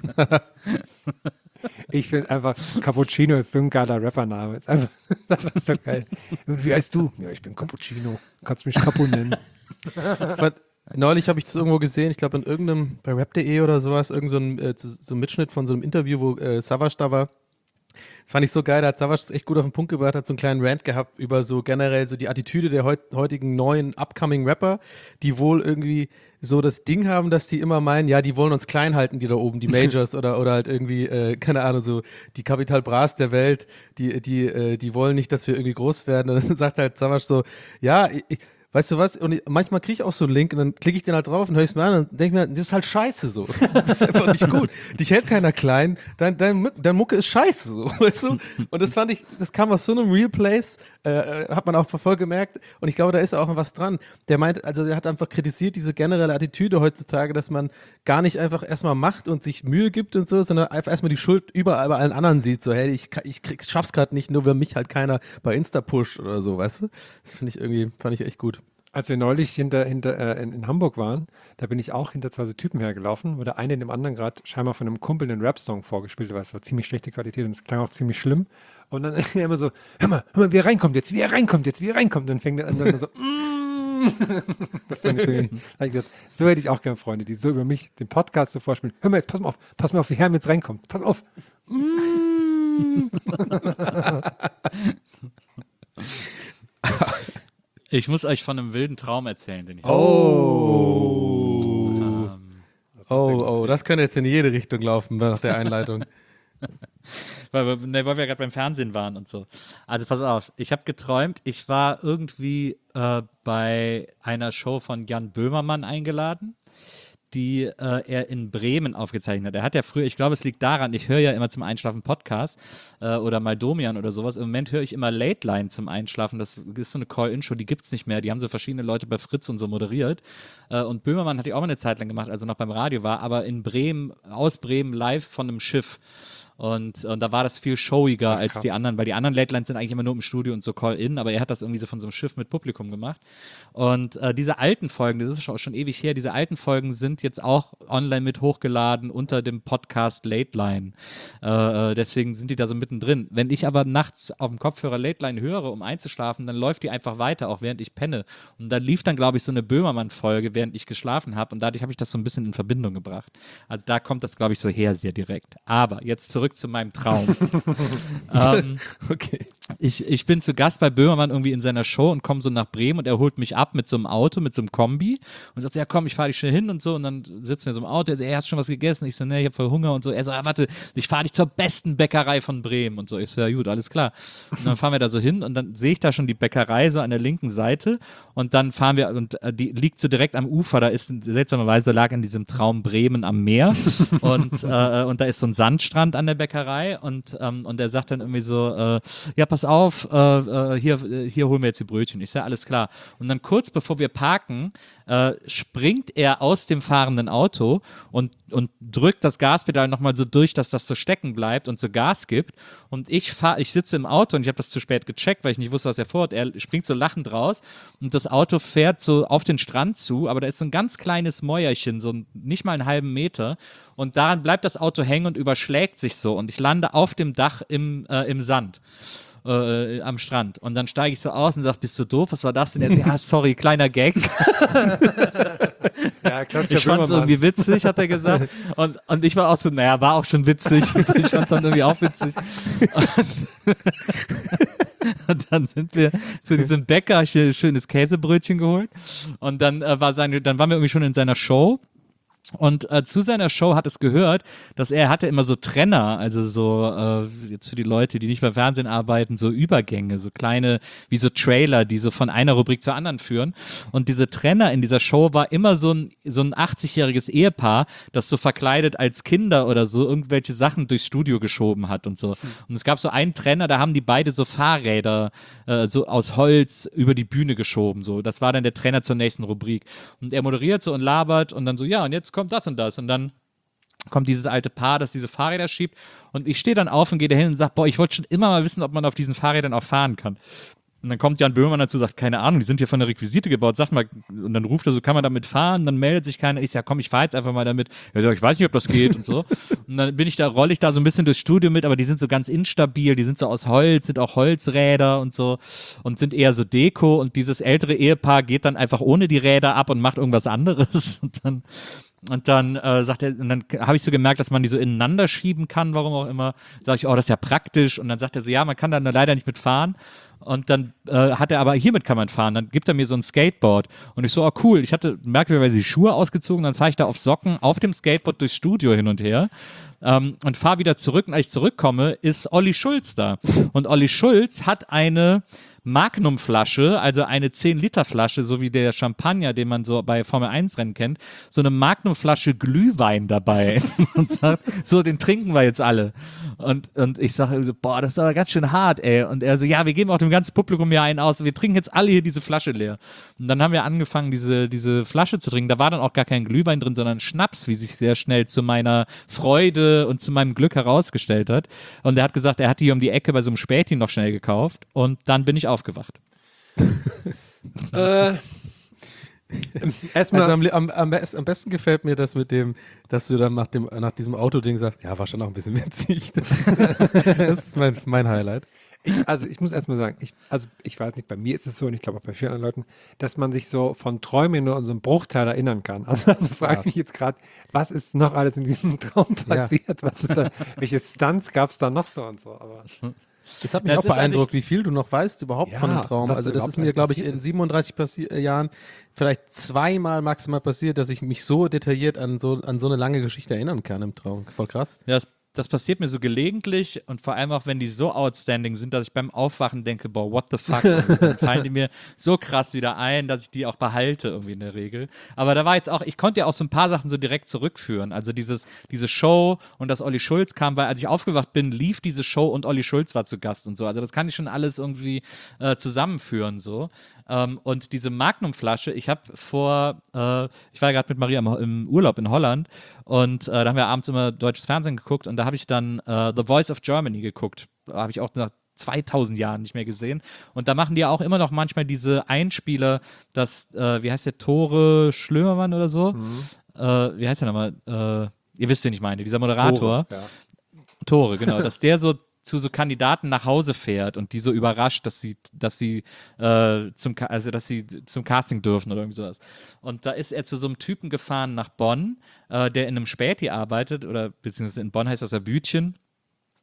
Ich finde einfach, Cappuccino ist so ein geiler Rappername. Ist einfach, das ist so geil. Und wie heißt du? Ja, ich bin Cappuccino. Kannst mich Capu nennen. Fand- Neulich habe ich das irgendwo gesehen, ich glaube in irgendeinem, bei rap punkt de oder sowas, irgend so ein, äh, so ein Mitschnitt von so einem Interview, wo äh, Savage da war. Das fand ich so geil, da hat Savage es echt gut auf den Punkt gebracht, hat so einen kleinen Rant gehabt über so generell so die Attitüde der heut, heutigen neuen upcoming Rapper, die wohl irgendwie so das Ding haben, dass die immer meinen, ja, die wollen uns klein halten, die da oben, die Majors oder, oder halt irgendwie, äh, keine Ahnung, so die Capital Bras der Welt, die, die, äh, die wollen nicht, dass wir irgendwie groß werden. Und dann sagt halt Savage so, ja, ich, ich weißt du was? Und ich, manchmal kriege ich auch so einen Link und dann klicke ich den halt drauf und höre ich es mir an und denke mir, das ist halt scheiße so. Das ist einfach nicht gut. Dich hält keiner klein, dein, dein, dein Mucke ist scheiße so, weißt du? Und das fand ich, das kam aus so einem Real Place, äh, hat man auch voll gemerkt und ich glaube, da ist auch was dran. Der meint, also der hat einfach kritisiert diese generelle Attitüde heutzutage, dass man gar nicht einfach erstmal macht und sich Mühe gibt und so, sondern einfach erstmal die Schuld überall bei allen anderen sieht, so hey, ich, ich krieg, schaff's gerade nicht, nur weil mich halt keiner bei Insta pusht oder so, weißt du? Das finde ich irgendwie, fand ich echt gut. Als wir neulich hinter, hinter, äh, in, in Hamburg waren, da bin ich auch hinter zwei so Typen hergelaufen, wo der eine dem anderen gerade scheinbar von einem Kumpel einen Rap-Song vorgespielt hat. Es war ziemlich schlechte Qualität und es klang auch ziemlich schlimm. Und dann immer so, hör mal, hör mal, wie er reinkommt jetzt, wie er reinkommt jetzt, wie er reinkommt. Und dann fängt er an dann so, mm. Das fand ich so, da hab ich gesagt, so hätte ich auch gerne Freunde, die so über mich den Podcast so vorspielen. Hör mal jetzt, pass mal auf, pass mal auf, wie Herm jetzt reinkommt. Pass auf. Mm. Ich muss euch von einem wilden Traum erzählen, den ich Oh. Ähm, Oh, oh, das könnte jetzt in jede Richtung laufen nach der Einleitung. weil, wir- ne, weil wir gerade beim Fernsehen waren und so. Also pass auf, ich habe geträumt, ich war irgendwie äh, bei einer Show von Jan Böhmermann eingeladen, die äh, er in Bremen aufgezeichnet hat. Er hat ja früher, ich glaube, es liegt daran, ich höre ja immer zum Einschlafen Podcast äh, oder mal Domian oder sowas. Im Moment höre ich immer Late Line zum Einschlafen. Das ist so eine Call-In-Show, die gibt es nicht mehr. Die haben so verschiedene Leute bei Fritz und so moderiert. Äh, und Böhmermann hat die auch mal eine Zeit lang gemacht, als er noch beim Radio war, aber in Bremen, aus Bremen live von einem Schiff. Und, und da war das viel showiger als krass. die anderen, weil die anderen Late Lines sind eigentlich immer nur im Studio und so Call-In, aber er hat das irgendwie so von so einem Schiff mit Publikum gemacht. Und äh, diese alten Folgen, das ist schon, schon ewig her, diese alten Folgen sind jetzt auch online mit hochgeladen unter dem Podcast Late Line. Äh, deswegen sind die da so mittendrin. Wenn ich aber nachts auf dem Kopfhörer Late Line höre, um einzuschlafen, dann läuft die einfach weiter, auch während ich penne. Und dann lief dann, glaube ich, so eine Böhmermann-Folge, während ich geschlafen habe. Und dadurch habe ich das so ein bisschen in Verbindung gebracht. Also da kommt das, glaube ich, so her, sehr direkt. Aber jetzt zurück zu meinem Traum. ähm, Okay. ich, ich bin zu Gast bei Böhmermann irgendwie in seiner Show und komme so nach Bremen und er holt mich ab mit so einem Auto, mit so einem Kombi und sagt so, ja komm, ich fahre dich schnell hin und so und dann sitzen wir so im Auto, er so, ey, hast du schon was gegessen? Ich so, ne, ich habe voll Hunger und so. Er so, ja warte, ich fahre dich zur besten Bäckerei von Bremen und so. Ich so, ja gut, alles klar. Und dann fahren wir da so hin und dann sehe ich da schon die Bäckerei so an der linken Seite und dann fahren wir und äh, die liegt so direkt am Ufer, da ist seltsamerweise lag in diesem Traum Bremen am Meer und, äh, und da ist so ein Sandstrand an der Bäckerei und, ähm, und er sagt dann irgendwie so, äh, ja, pass auf, äh, äh, hier, äh, hier holen wir jetzt die Brötchen. Ich sage, alles klar. Und dann kurz bevor wir parken, äh, springt er aus dem fahrenden Auto und, und drückt das Gaspedal nochmal so durch, dass das so stecken bleibt und so Gas gibt. Und ich fahr, ich sitze im Auto und ich habe das zu spät gecheckt, weil ich nicht wusste, was er vorhat. Er springt so lachend raus und das Auto fährt so auf den Strand zu, aber da ist so ein ganz kleines Mäuerchen, so nicht mal einen halben Meter. Und daran bleibt das Auto hängen und überschlägt sich so. Und ich lande auf dem Dach im, äh, im Sand. Äh, am Strand. Und dann steige ich so aus und sage, bist du doof? Was war das denn? Er sagt, ja, sorry, kleiner Gag. Ja, Ich fand es irgendwie witzig, hat er gesagt. Und, und ich war auch so, naja, war auch schon witzig. Und ich fand es dann irgendwie auch witzig. Und, und dann sind wir zu diesem Bäcker, ich mir ein schönes Käsebrötchen geholt. Und dann, äh, war seine, dann waren wir irgendwie schon in seiner Show. Und äh, zu seiner Show hat es gehört, dass er hatte immer so Trenner, also so, äh, jetzt für die Leute, die nicht beim Fernsehen arbeiten, so Übergänge, so kleine, wie so Trailer, die so von einer Rubrik zur anderen führen. Und diese Trenner in dieser Show war immer so ein, so ein achtzigjähriges Ehepaar, das so verkleidet als Kinder oder so irgendwelche Sachen durchs Studio geschoben hat und so. Und es gab so einen Trenner, da haben die beide so Fahrräder äh, so aus Holz über die Bühne geschoben, so. Das war dann der Trenner zur nächsten Rubrik. Und er moderiert so und labert und dann so, ja, und jetzt kommt das und das. Und dann kommt dieses alte Paar, das diese Fahrräder schiebt. Und ich stehe dann auf und gehe dahin und sage, boah, ich wollte schon immer mal wissen, ob man auf diesen Fahrrädern auch fahren kann. Und dann kommt Jan Böhmermann dazu und sagt, keine Ahnung, die sind hier von der Requisite gebaut, sag mal, und dann ruft er so, kann man damit fahren? Dann meldet sich keiner. Ich sage, ja, komm, ich fahre jetzt einfach mal damit. Er sagt, ich weiß nicht, ob das geht und so. Und dann bin ich da, rolle ich da so ein bisschen durchs Studio mit, aber die sind so ganz instabil, die sind so aus Holz, sind auch Holzräder und so und sind eher so Deko und dieses ältere Ehepaar geht dann einfach ohne die Räder ab und macht irgendwas anderes und dann Und dann äh, sagt er, und dann habe ich so gemerkt, dass man die so ineinander schieben kann, warum auch immer. Sag ich, oh, das ist ja praktisch. Und dann sagt er so, ja, man kann da leider nicht mitfahren. Und dann äh, hat er aber, hiermit kann man fahren. Dann gibt er mir so ein Skateboard. Und ich so, oh cool, ich hatte merkwürdigerweise die Schuhe ausgezogen. Dann fahre ich da auf Socken auf dem Skateboard durchs Studio hin und her. Ähm, und fahre wieder zurück. Und als ich zurückkomme, ist Olli Schulz da. Und Olli Schulz hat eine Magnum-Flasche, also eine zehn Liter Flasche, so wie der Champagner, den man so bei Formel eins Rennen kennt, so eine Magnum-Flasche Glühwein dabei und sagt, so, den trinken wir jetzt alle. Und, und ich sage so, boah, das ist aber ganz schön hart, ey. Und er so, ja, wir geben auch dem ganzen Publikum hier einen aus, wir trinken jetzt alle hier diese Flasche leer. Und dann haben wir angefangen, diese, diese Flasche zu trinken. Da war dann auch gar kein Glühwein drin, sondern Schnaps, wie sich sehr schnell zu meiner Freude und zu meinem Glück herausgestellt hat. Und er hat gesagt, er hat die hier um die Ecke bei so einem Späti noch schnell gekauft. Und dann bin ich aufgewacht. äh, erstmal. Also am, am, am, best, am besten gefällt mir das mit dem, dass du dann nach, dem, nach diesem Autoding sagst, ja, war schon noch ein bisschen witzig. Das, das ist mein, mein Highlight. Ich, also ich muss erstmal sagen, ich, also ich weiß nicht, bei mir ist es so und ich glaube auch bei vielen anderen Leuten, dass man sich so von Träumen nur an so einen Bruchteil erinnern kann. Also, also frage ich Ja. mich jetzt gerade, was ist noch alles in diesem Traum passiert? Was ist da, welche Stunts gab es da noch so und so? Aber Das hat mich Das auch ist beeindruckt, wie viel du noch weißt überhaupt Ja, von dem Traum. was Also das überhaupt ist mir, alles glaube ich, passiert in ist. siebenunddreißig passi- äh, Jahren vielleicht zweimal maximal passiert, dass ich mich so detailliert an so, an so eine lange Geschichte erinnern kann im Traum. Voll krass. Ja, das, das passiert mir so gelegentlich und vor allem auch, wenn die so outstanding sind, dass ich beim Aufwachen denke, boah, what the fuck? Und dann fallen die mir so krass wieder ein, dass ich die auch behalte irgendwie in der Regel. Aber da war jetzt auch, ich konnte ja auch so ein paar Sachen so direkt zurückführen. Also dieses, diese Show und dass Olli Schulz kam, weil als ich aufgewacht bin, lief diese Show und Olli Schulz war zu Gast und so. Also das kann ich schon alles irgendwie äh, zusammenführen so. Ähm, und diese Magnum-Flasche, ich habe vor, äh, ich war ja gerade mit Maria im, im Urlaub in Holland und äh, da haben wir abends immer deutsches Fernsehen geguckt und da habe ich dann äh, The Voice of Germany geguckt. Da habe ich auch nach zweitausend Jahren nicht mehr gesehen. Und da machen die ja auch immer noch manchmal diese Einspieler, dass, äh, wie heißt der, Tore Schlömermann oder so? Äh, wie heißt der nochmal? Äh, ihr wisst, wen ich meine, dieser Moderator. ja. Tore, genau, dass der so zu so Kandidaten nach Hause fährt und die so überrascht, dass sie, dass sie äh, zum, Ca- also dass sie zum Casting dürfen oder irgendwie sowas. Und da ist er zu so einem Typen gefahren nach Bonn, äh, der in einem Späti arbeitet oder beziehungsweise in Bonn heißt das ja Bütchen.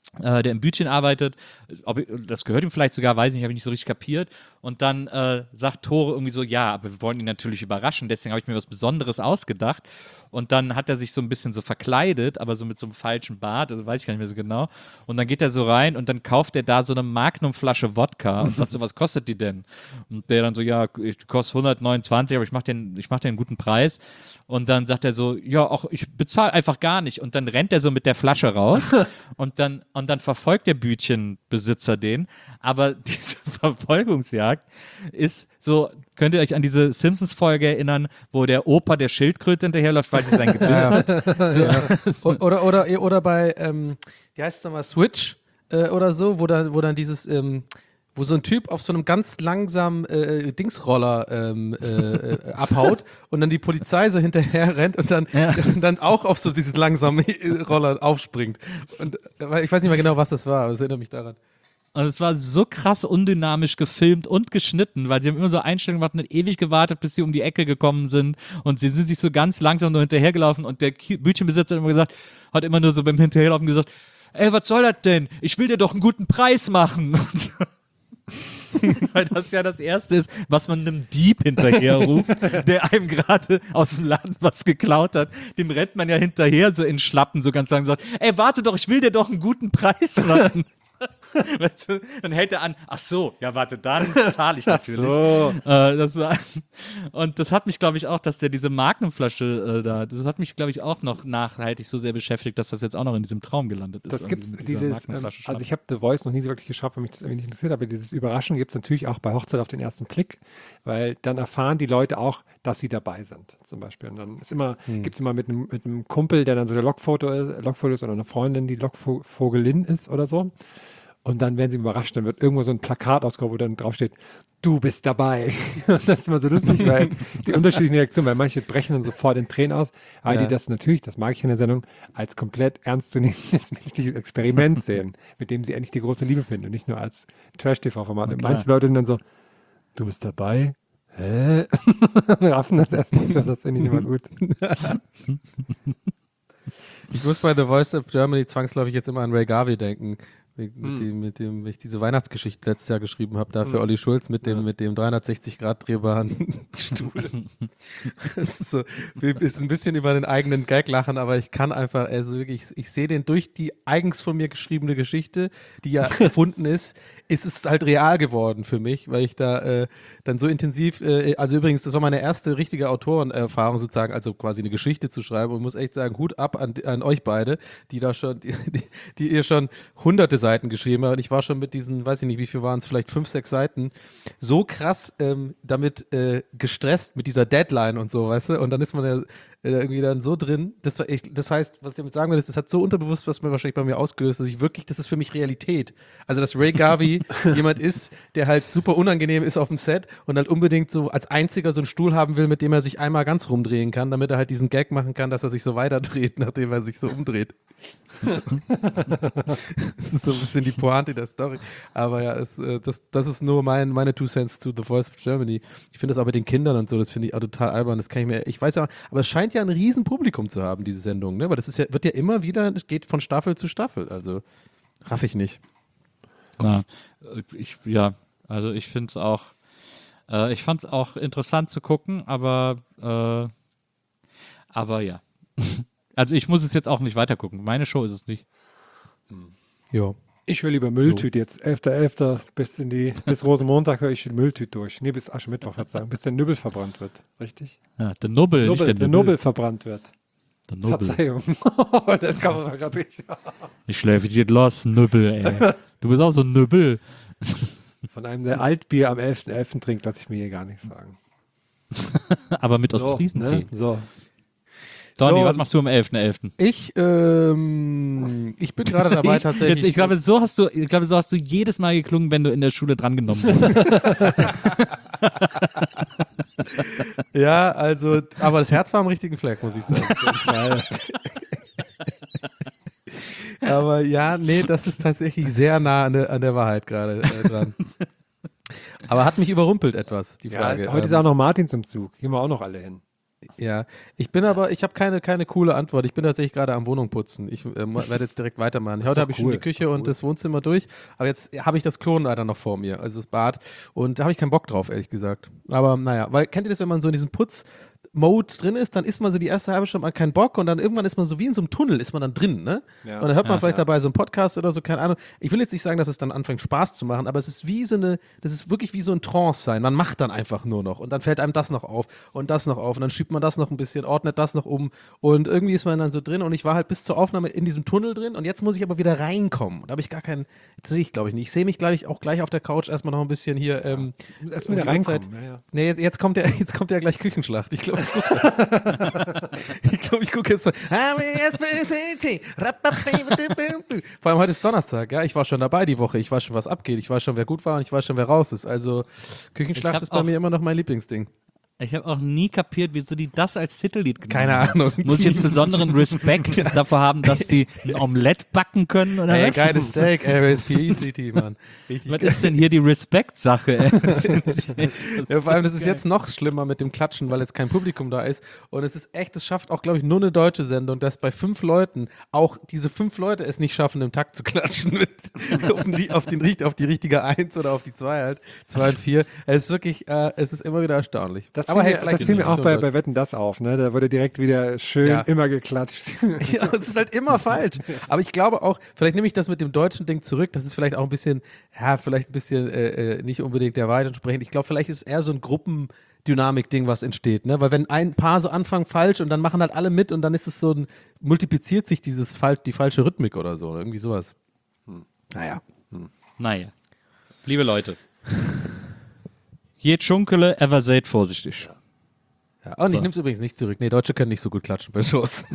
äh, der im Bütchen arbeitet. Ob, das gehört ihm vielleicht sogar, weiß ich nicht, habe ich nicht so richtig kapiert. Und dann äh, sagt Tore irgendwie so, ja, aber wir wollen ihn natürlich überraschen, deswegen habe ich mir was Besonderes ausgedacht. Und dann hat er sich so ein bisschen so verkleidet, aber so mit so einem falschen Bart, also weiß ich gar nicht mehr so genau. Und dann geht er so rein und dann kauft er da so eine Magnum-Flasche Wodka und sagt so, was kostet die denn? Und der dann so, ja, die kostet hundertneunundzwanzig, aber ich mache den, ich mach den einen guten Preis. Und dann sagt er so, ja, auch ich bezahle einfach gar nicht. Und dann rennt er so mit der Flasche raus und dann, und dann verfolgt der Bütchenbesitzer den. Aber diese Verfolgungsjagd ist so, könnt ihr euch an diese Simpsons-Folge erinnern, wo der Opa der Schildkröte hinterherläuft, weil sie sein Gebiss hat? So. O- Oder, oder, oder bei, ähm, wie heißt es nochmal, Switch äh, oder so, wo dann, wo dann dieses, ähm, wo so ein Typ auf so einem ganz langsamen äh, Dingsroller ähm, äh, äh, abhaut und dann die Polizei so hinterher rennt und dann, Ja. und dann auch auf so dieses langsame Roller aufspringt. Und äh, ich weiß nicht mehr genau, was das war, aber es erinnert mich daran. Und es war so krass undynamisch gefilmt und geschnitten, weil sie haben immer so Einstellungen gemacht und hat ewig gewartet, bis sie um die Ecke gekommen sind. Und sie sind sich so ganz langsam nur hinterhergelaufen und der Ki- Bütchenbesitzer hat immer gesagt, hat immer nur so beim Hinterherlaufen gesagt, ey, was soll das denn? Ich will dir doch einen guten Preis machen. Und so. Weil das ja das Erste ist, was man einem Dieb hinterher ruft, der einem gerade aus dem Laden was geklaut hat. Dem rennt man ja hinterher so in Schlappen, so ganz langsam sagt, ey, warte doch, ich will dir doch einen guten Preis machen. Weißt du, dann hält er an, ach so, ja warte, dann zahle ich natürlich. So. Äh, das war, und das hat mich, glaube ich, auch, dass der diese Magnumflasche äh, da, das hat mich, glaube ich, auch noch nachhaltig so sehr beschäftigt, dass das jetzt auch noch in diesem Traum gelandet ist. Das irgendwie gibt's, mit dieser dieses, ähm, Magnumflasche also ich habe The Voice noch nie so wirklich geschaut, weil mich das irgendwie nicht interessiert, aber dieses Überraschen gibt es natürlich auch bei Hochzeit auf den ersten Blick, weil dann erfahren die Leute auch, dass sie dabei sind, zum Beispiel. Und dann ist immer, Hm. gibt es immer mit einem, mit einem Kumpel, der dann so der Lokfoto ist, Lokfoto ist oder eine Freundin, die Lokvogelin ist oder so. Und dann werden sie überrascht, dann wird irgendwo so ein Plakat ausgehoben, wo dann draufsteht, du bist dabei. Und das ist immer so lustig, weil die unterschiedlichen Reaktionen, weil manche brechen dann sofort in Tränen aus, weil Ja. die das natürlich, das mag ich in der Sendung, als komplett ernstzunehmendes menschliches Experiment sehen, mit dem sie endlich die große Liebe finden und nicht nur als Trash-T V-Format. Und klar. manche Leute sind dann so, du bist dabei? Hä? Raffen das erst nicht so, das finde ich immer gut. Ich muss bei The Voice of Germany zwangsläufig jetzt immer an Ray Garvey denken. Mit, Hm. mit, dem, mit dem, wenn ich diese Weihnachtsgeschichte letztes Jahr geschrieben habe, da für Olli Schulz mit dem, mit dem dreihundertsechzig Grad drehbaren Stuhl. Das ist, so, ist ein bisschen über den eigenen Gag lachen, aber ich kann einfach, also wirklich, ich, ich sehe den durch die eigens von mir geschriebene Geschichte, die ja erfunden ist, ist es halt real geworden für mich, weil ich da äh, dann so intensiv, äh, also übrigens, das war meine erste richtige Autorenerfahrung sozusagen, also quasi eine Geschichte zu schreiben und muss echt sagen, Hut ab an, an euch beide, die da schon, die, die, die ihr schon hunderte Seiten geschrieben habt und ich war schon mit diesen, weiß ich nicht, wie viel waren es, vielleicht fünf, sechs Seiten, so krass ähm, damit äh, gestresst mit dieser Deadline und so, weißt du, und dann ist man ja äh, irgendwie dann so drin, das, war echt, das heißt, was ich damit sagen will, ist, das hat so unterbewusst was mir wahrscheinlich bei mir ausgelöst, dass ich wirklich, das ist für mich Realität. Also, dass Ray Garvey jemand ist, der halt super unangenehm ist auf dem Set und halt unbedingt so als einziger so einen Stuhl haben will, mit dem er sich einmal ganz rumdrehen kann, damit er halt diesen Gag machen kann, dass er sich so weiterdreht, nachdem er sich so umdreht. Das ist so ein bisschen die Pointe der Story. Aber ja, es, äh, das, das ist nur mein, meine Two Cents to The Voice of Germany. Ich finde das auch mit den Kindern und so, das finde ich auch total albern. Das kann ich mir, ich weiß ja, aber es scheint ja ein riesen Publikum zu haben, diese Sendung, ne? Weil das ist ja, wird ja immer wieder, es geht von Staffel zu Staffel. Also raff ich nicht. Ja, ich, ja, also ich finde es auch, äh, ich fand es auch interessant zu gucken, aber, äh, aber ja. Also ich muss es jetzt auch nicht weiter gucken. Meine Show ist es nicht. Ja. Ich höre lieber Mülltüte jetzt. elfter elfter bis in die, bis Rosenmontag höre ich Mülltüte durch. Nee, bis Aschermittwoch, Verzeihung, bis der Nübbel verbrannt wird. Richtig? Ja, der Nubbel, nicht Nubbel, der der Nubbel. Nubbel verbrannt wird. Der Nubbel. Verzeihung. Das kann man gerade richtig. Ich schläfe dir los, Nubbel, ey. Du bist auch so ein Nubbel. Von einem, der Altbier am elfter elfter trinkt, lasse ich mir hier gar nichts sagen. Aber mit So, Ostfriesentee. ne? So. Donny, So, was machst du am elfter elfter? Ich, ähm, ich bin gerade dabei Ich, tatsächlich. jetzt, ich glaube, so hast du, ich glaube, so hast du jedes Mal geklungen, wenn du in der Schule drangenommen wurdest. Ja, also, aber das Herz war am richtigen Fleck, muss ich sagen. Auf jeden Fall. Aber ja, nee, das ist tatsächlich sehr nah an der, an der Wahrheit gerade äh, dran. Aber hat mich überrumpelt etwas, die Ja, Frage. heute ist Ähm, auch noch Martin zum Zug. Gehen wir auch noch alle hin. Ja, ich bin aber, ich habe keine, keine coole Antwort. Ich bin tatsächlich gerade am Wohnung putzen. Ich äh, werde jetzt direkt weitermachen. ist Heute doch habe ich schon cool, die ist Küche doch und cool. das Wohnzimmer durch, aber jetzt habe ich das Klo leider noch vor mir, also das Bad. Und da habe ich keinen Bock drauf, ehrlich gesagt. Aber naja, weil kennt ihr das, wenn man so in diesem Putz Mode drin ist, dann ist man so die erste halbe Stunde mal keinen Bock und dann irgendwann ist man so wie in so einem Tunnel, ist man dann drin, ne? Ja. Und dann hört man Ja, vielleicht ja. dabei so einen Podcast oder so, keine Ahnung. Ich will jetzt nicht sagen, dass es dann anfängt Spaß zu machen, aber es ist wie so eine, das ist wirklich wie so ein Trance sein. Man macht dann einfach nur noch und dann fällt einem das noch auf und das noch auf und dann schiebt man das noch ein bisschen, ordnet das noch um und irgendwie ist man dann so drin und ich war halt bis zur Aufnahme in diesem Tunnel drin und jetzt muss ich aber wieder reinkommen. Da habe ich gar keinen, das sehe ich glaube ich nicht. Ich sehe mich gleich auch gleich auf der Couch erstmal noch ein bisschen hier. Ähm, Erst um wieder die reinkommen. Uhrzeit- Ja, ja. Nee, jetzt, jetzt kommt ja, jetzt kommt ja gleich Küchenschlacht. Ich glaube, ich gucke jetzt. ich glaube, ich gucke jetzt so. Vor allem heute ist Donnerstag, ja. Ich war schon dabei die Woche. Ich weiß schon, was abgeht. Ich weiß schon, wer gut war und ich weiß schon, wer raus ist. Also Ich Küchenschlacht hab ist bei auch- mir immer noch mein Lieblingsding. Ich habe auch nie kapiert, wieso die das als Titellied genommen Keine haben. Ahnung. Muss ich jetzt besonderen Respekt davor haben, dass sie ein Omelett backen können oder Ey, was? geiles Steak, R S P E C T, Mann. Richtig Was geil. ist denn hier die Respekt-Sache? ey? Das ist- Ja, vor allem, das ist jetzt noch schlimmer mit dem Klatschen, weil jetzt kein Publikum da ist. Und es ist echt, es schafft auch, glaube ich, nur eine deutsche Sendung, dass bei fünf Leuten auch diese fünf Leute es nicht schaffen, im Takt zu klatschen mit auf, den, ri- auf, den, richt- auf die richtige Eins oder auf die Zwei halt. Zwei und vier. Es ist wirklich, äh, es ist immer wieder erstaunlich. Das Aber fiel, hey, mir, vielleicht das ist fiel es mir nicht auch nur bei, Deutsch. bei Wetten, das auf, ne? Da wurde direkt wieder schön Ja. immer geklatscht. Ja, es ist halt immer falsch. Aber ich glaube auch, vielleicht nehme ich das mit dem deutschen Ding zurück. Das ist vielleicht auch ein bisschen, ja, vielleicht ein bisschen äh, äh, nicht unbedingt der Wahrheit entsprechend. Ich glaube, vielleicht ist es eher so ein Gruppendynamik-Ding, was entsteht. Ne? Weil wenn ein Paar so anfangen falsch und dann machen halt alle mit und dann ist es so ein, multipliziert sich dieses Fal die falsche Rhythmik oder so. Irgendwie sowas. Naja. Naja. Liebe Leute. Je Schunkele, ever seid vorsichtig. Ja. Und ich So. nehme es übrigens nicht zurück. Nee, Deutsche können nicht so gut klatschen bei Shows.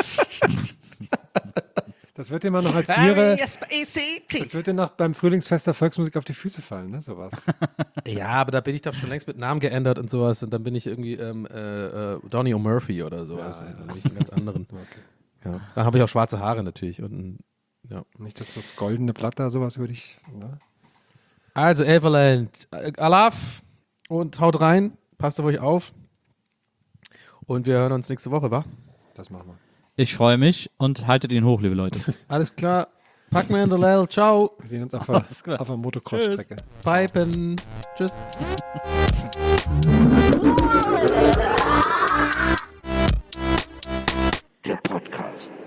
Das wird dir mal noch als ihre. Das wird dir noch beim Frühlingsfest der Volksmusik auf die Füße fallen, ne? Sowas. Ja, aber da bin ich doch schon längst mit Namen geändert und sowas. Und dann bin ich irgendwie ähm, äh, äh, Donny O'Murphy oder sowas. Ja, ja. Dann bin ich einen ganz anderen. Okay. Ja. Da habe ich auch schwarze Haare natürlich. Und, ein- ja. Nicht, dass das goldene Blatt da sowas über dich. Ne? Also, Everland, äh, Alaf und haut rein. Passt auf euch auf. Und wir hören uns nächste Woche, wa? Das machen wir. Ich freue mich und haltet ihn hoch, liebe Leute. Alles klar. Pack mir in der Lel. Ciao. Wir sehen uns auf der, Alles klar. auf der Motocross-Strecke. Pipen. Tschüss. Der Podcast.